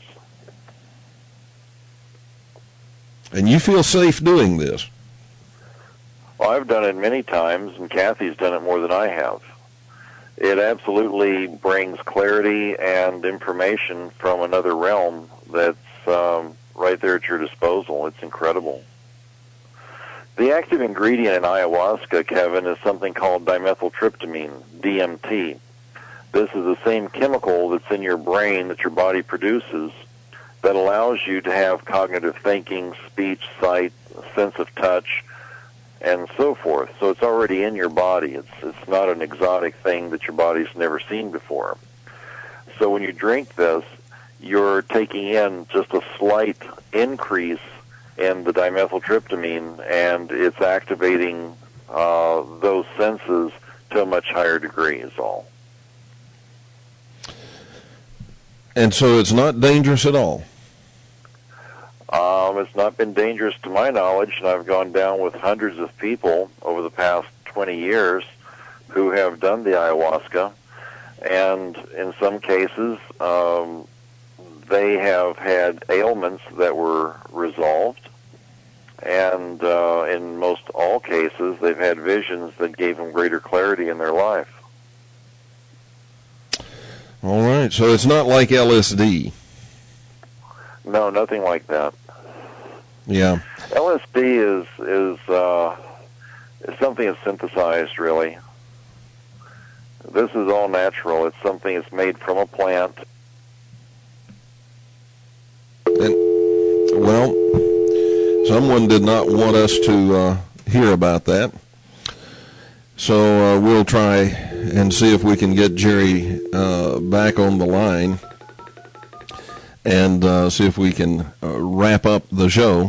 And you feel safe doing this? Well, I've done it many times, and Kathy's done it more than I have. It absolutely brings clarity and information from another realm that's um, right there at your disposal. It's incredible. The active ingredient in ayahuasca, Kevin, is something called dimethyltryptamine, D M T. This is the same chemical that's in your brain that your body produces that allows you to have cognitive thinking, speech, sight, sense of touch, and so forth. So it's already in your body. It's it's not an exotic thing that your body's never seen before. So when you drink this, you're taking in just a slight increase in the dimethyltryptamine, and it's activating uh, those senses to a much higher degree is all. And so it's not dangerous at all? Um, it's not been dangerous to my knowledge, and I've gone down with hundreds of people over the past twenty years who have done the ayahuasca, and in some cases um, they have had ailments that were resolved, and uh, in most all cases they've had visions that gave them greater clarity in their life. All right, so it's not like L S D? No, nothing like that. Yeah. L S D is is, uh, is something that's synthesized, really. This is all natural. It's something that's made from a plant. And, well, someone did not want us to uh, hear about that. So uh, we'll try and see if we can get Jerry uh, back on the line and uh, see if we can uh, wrap up the show.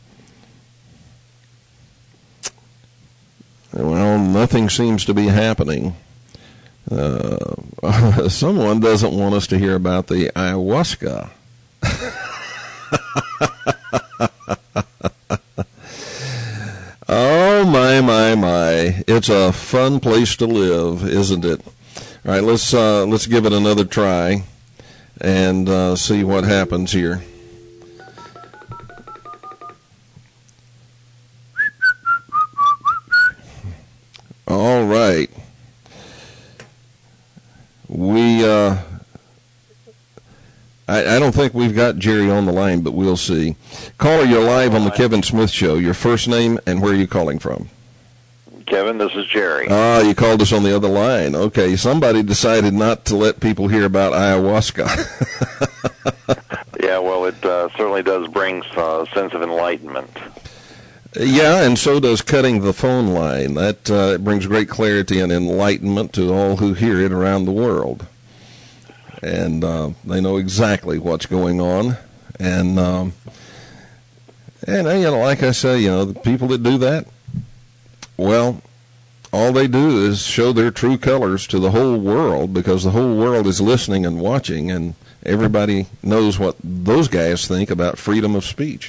Well, nothing seems to be happening. Uh, someone doesn't want us to hear about the ayahuasca. Oh, my, my, my. It's a fun place to live, isn't it? All right, let's, uh, let's give it another try and uh, see what happens here. All right. We, uh, I, I don't think we've got Jerry on the line, but we'll see. Caller, you're live on the Kevin Smith Show. Your first name and where are you calling from? Kevin, this is Jerry. Ah, you called us on the other line. Okay, somebody decided not to let people hear about ayahuasca. Yeah, well, it uh, certainly does bring a sense of enlightenment. Yeah, and so does cutting the phone line. That uh, brings great clarity and enlightenment to all who hear it around the world. And uh, they know exactly what's going on. And, um, and you know, like I say, you know, the people that do that, well, all they do is show their true colors to the whole world because the whole world is listening and watching, and everybody knows what those guys think about freedom of speech.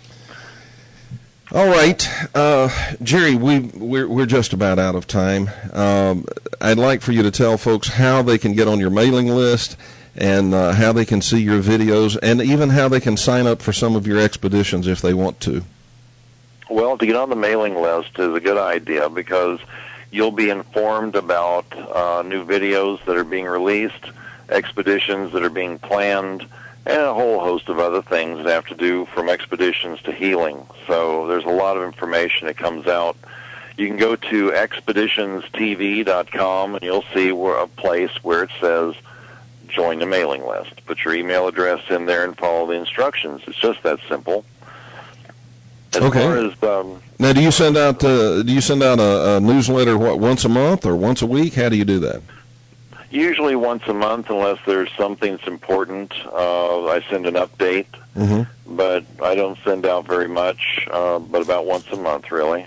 All right, uh, Jerry, we, we're, we're just about out of time. Um, I'd like for you to tell folks how they can get on your mailing list and uh, how they can see your videos and even how they can sign up for some of your expeditions if they want to. Well, to get on the mailing list is a good idea because you'll be informed about uh, new videos that are being released, expeditions that are being planned, and a whole host of other things that have to do from expeditions to healing. So there's a lot of information that comes out. you can go to expeditions t v dot com, and you'll see where, a place where it says join the mailing list. Put your email address in there and follow the instructions. It's just that simple. As okay. far as, um, now, do you send out uh, do you send out a, a newsletter what once a month or once a week? How do you do that? Usually once a month, unless there's something that's important. Uh, I send an update, mm-hmm. but I don't send out very much. Uh, but about once a month, really.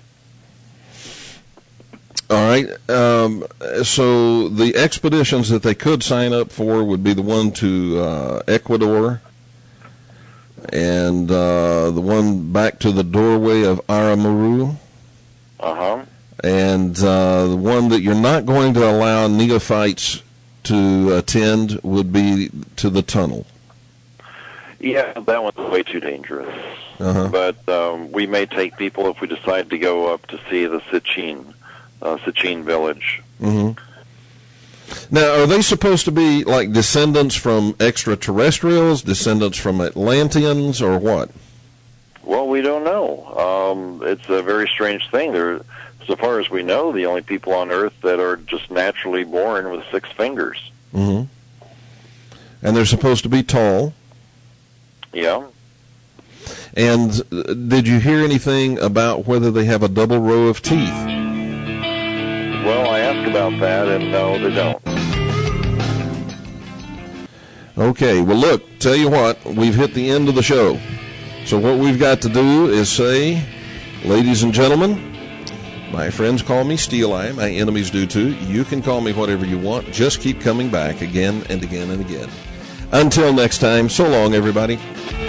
All right. Um, so the expeditions that they could sign up for would be the one to uh, Ecuador, and uh, the one back to the doorway of Aramuru. Uh-huh. And uh, the one that you're not going to allow neophytes to attend would be to the tunnel. Yeah, that one's way too dangerous. Uh-huh. But um, we may take people if we decide to go up to see the Sitchin, uh, Sitchin village. Mm-hmm. Now, are they supposed to be like descendants from extraterrestrials, descendants from Atlanteans, or what? Well, we don't know. Um, it's a very strange thing. They're, so far as we know, the only people on Earth that are just naturally born with six fingers. Mm-hmm. And they're supposed to be tall. Yeah. And did you hear anything about whether they have a double row of teeth? Well, I asked about that, and no, they don't. Okay, well, look, tell you what, we've hit the end of the show. So what we've got to do is say, ladies and gentlemen, my friends call me Steel Eye, my enemies do too. You can call me whatever you want. Just keep coming back again and again and again. Until next time, so long, everybody.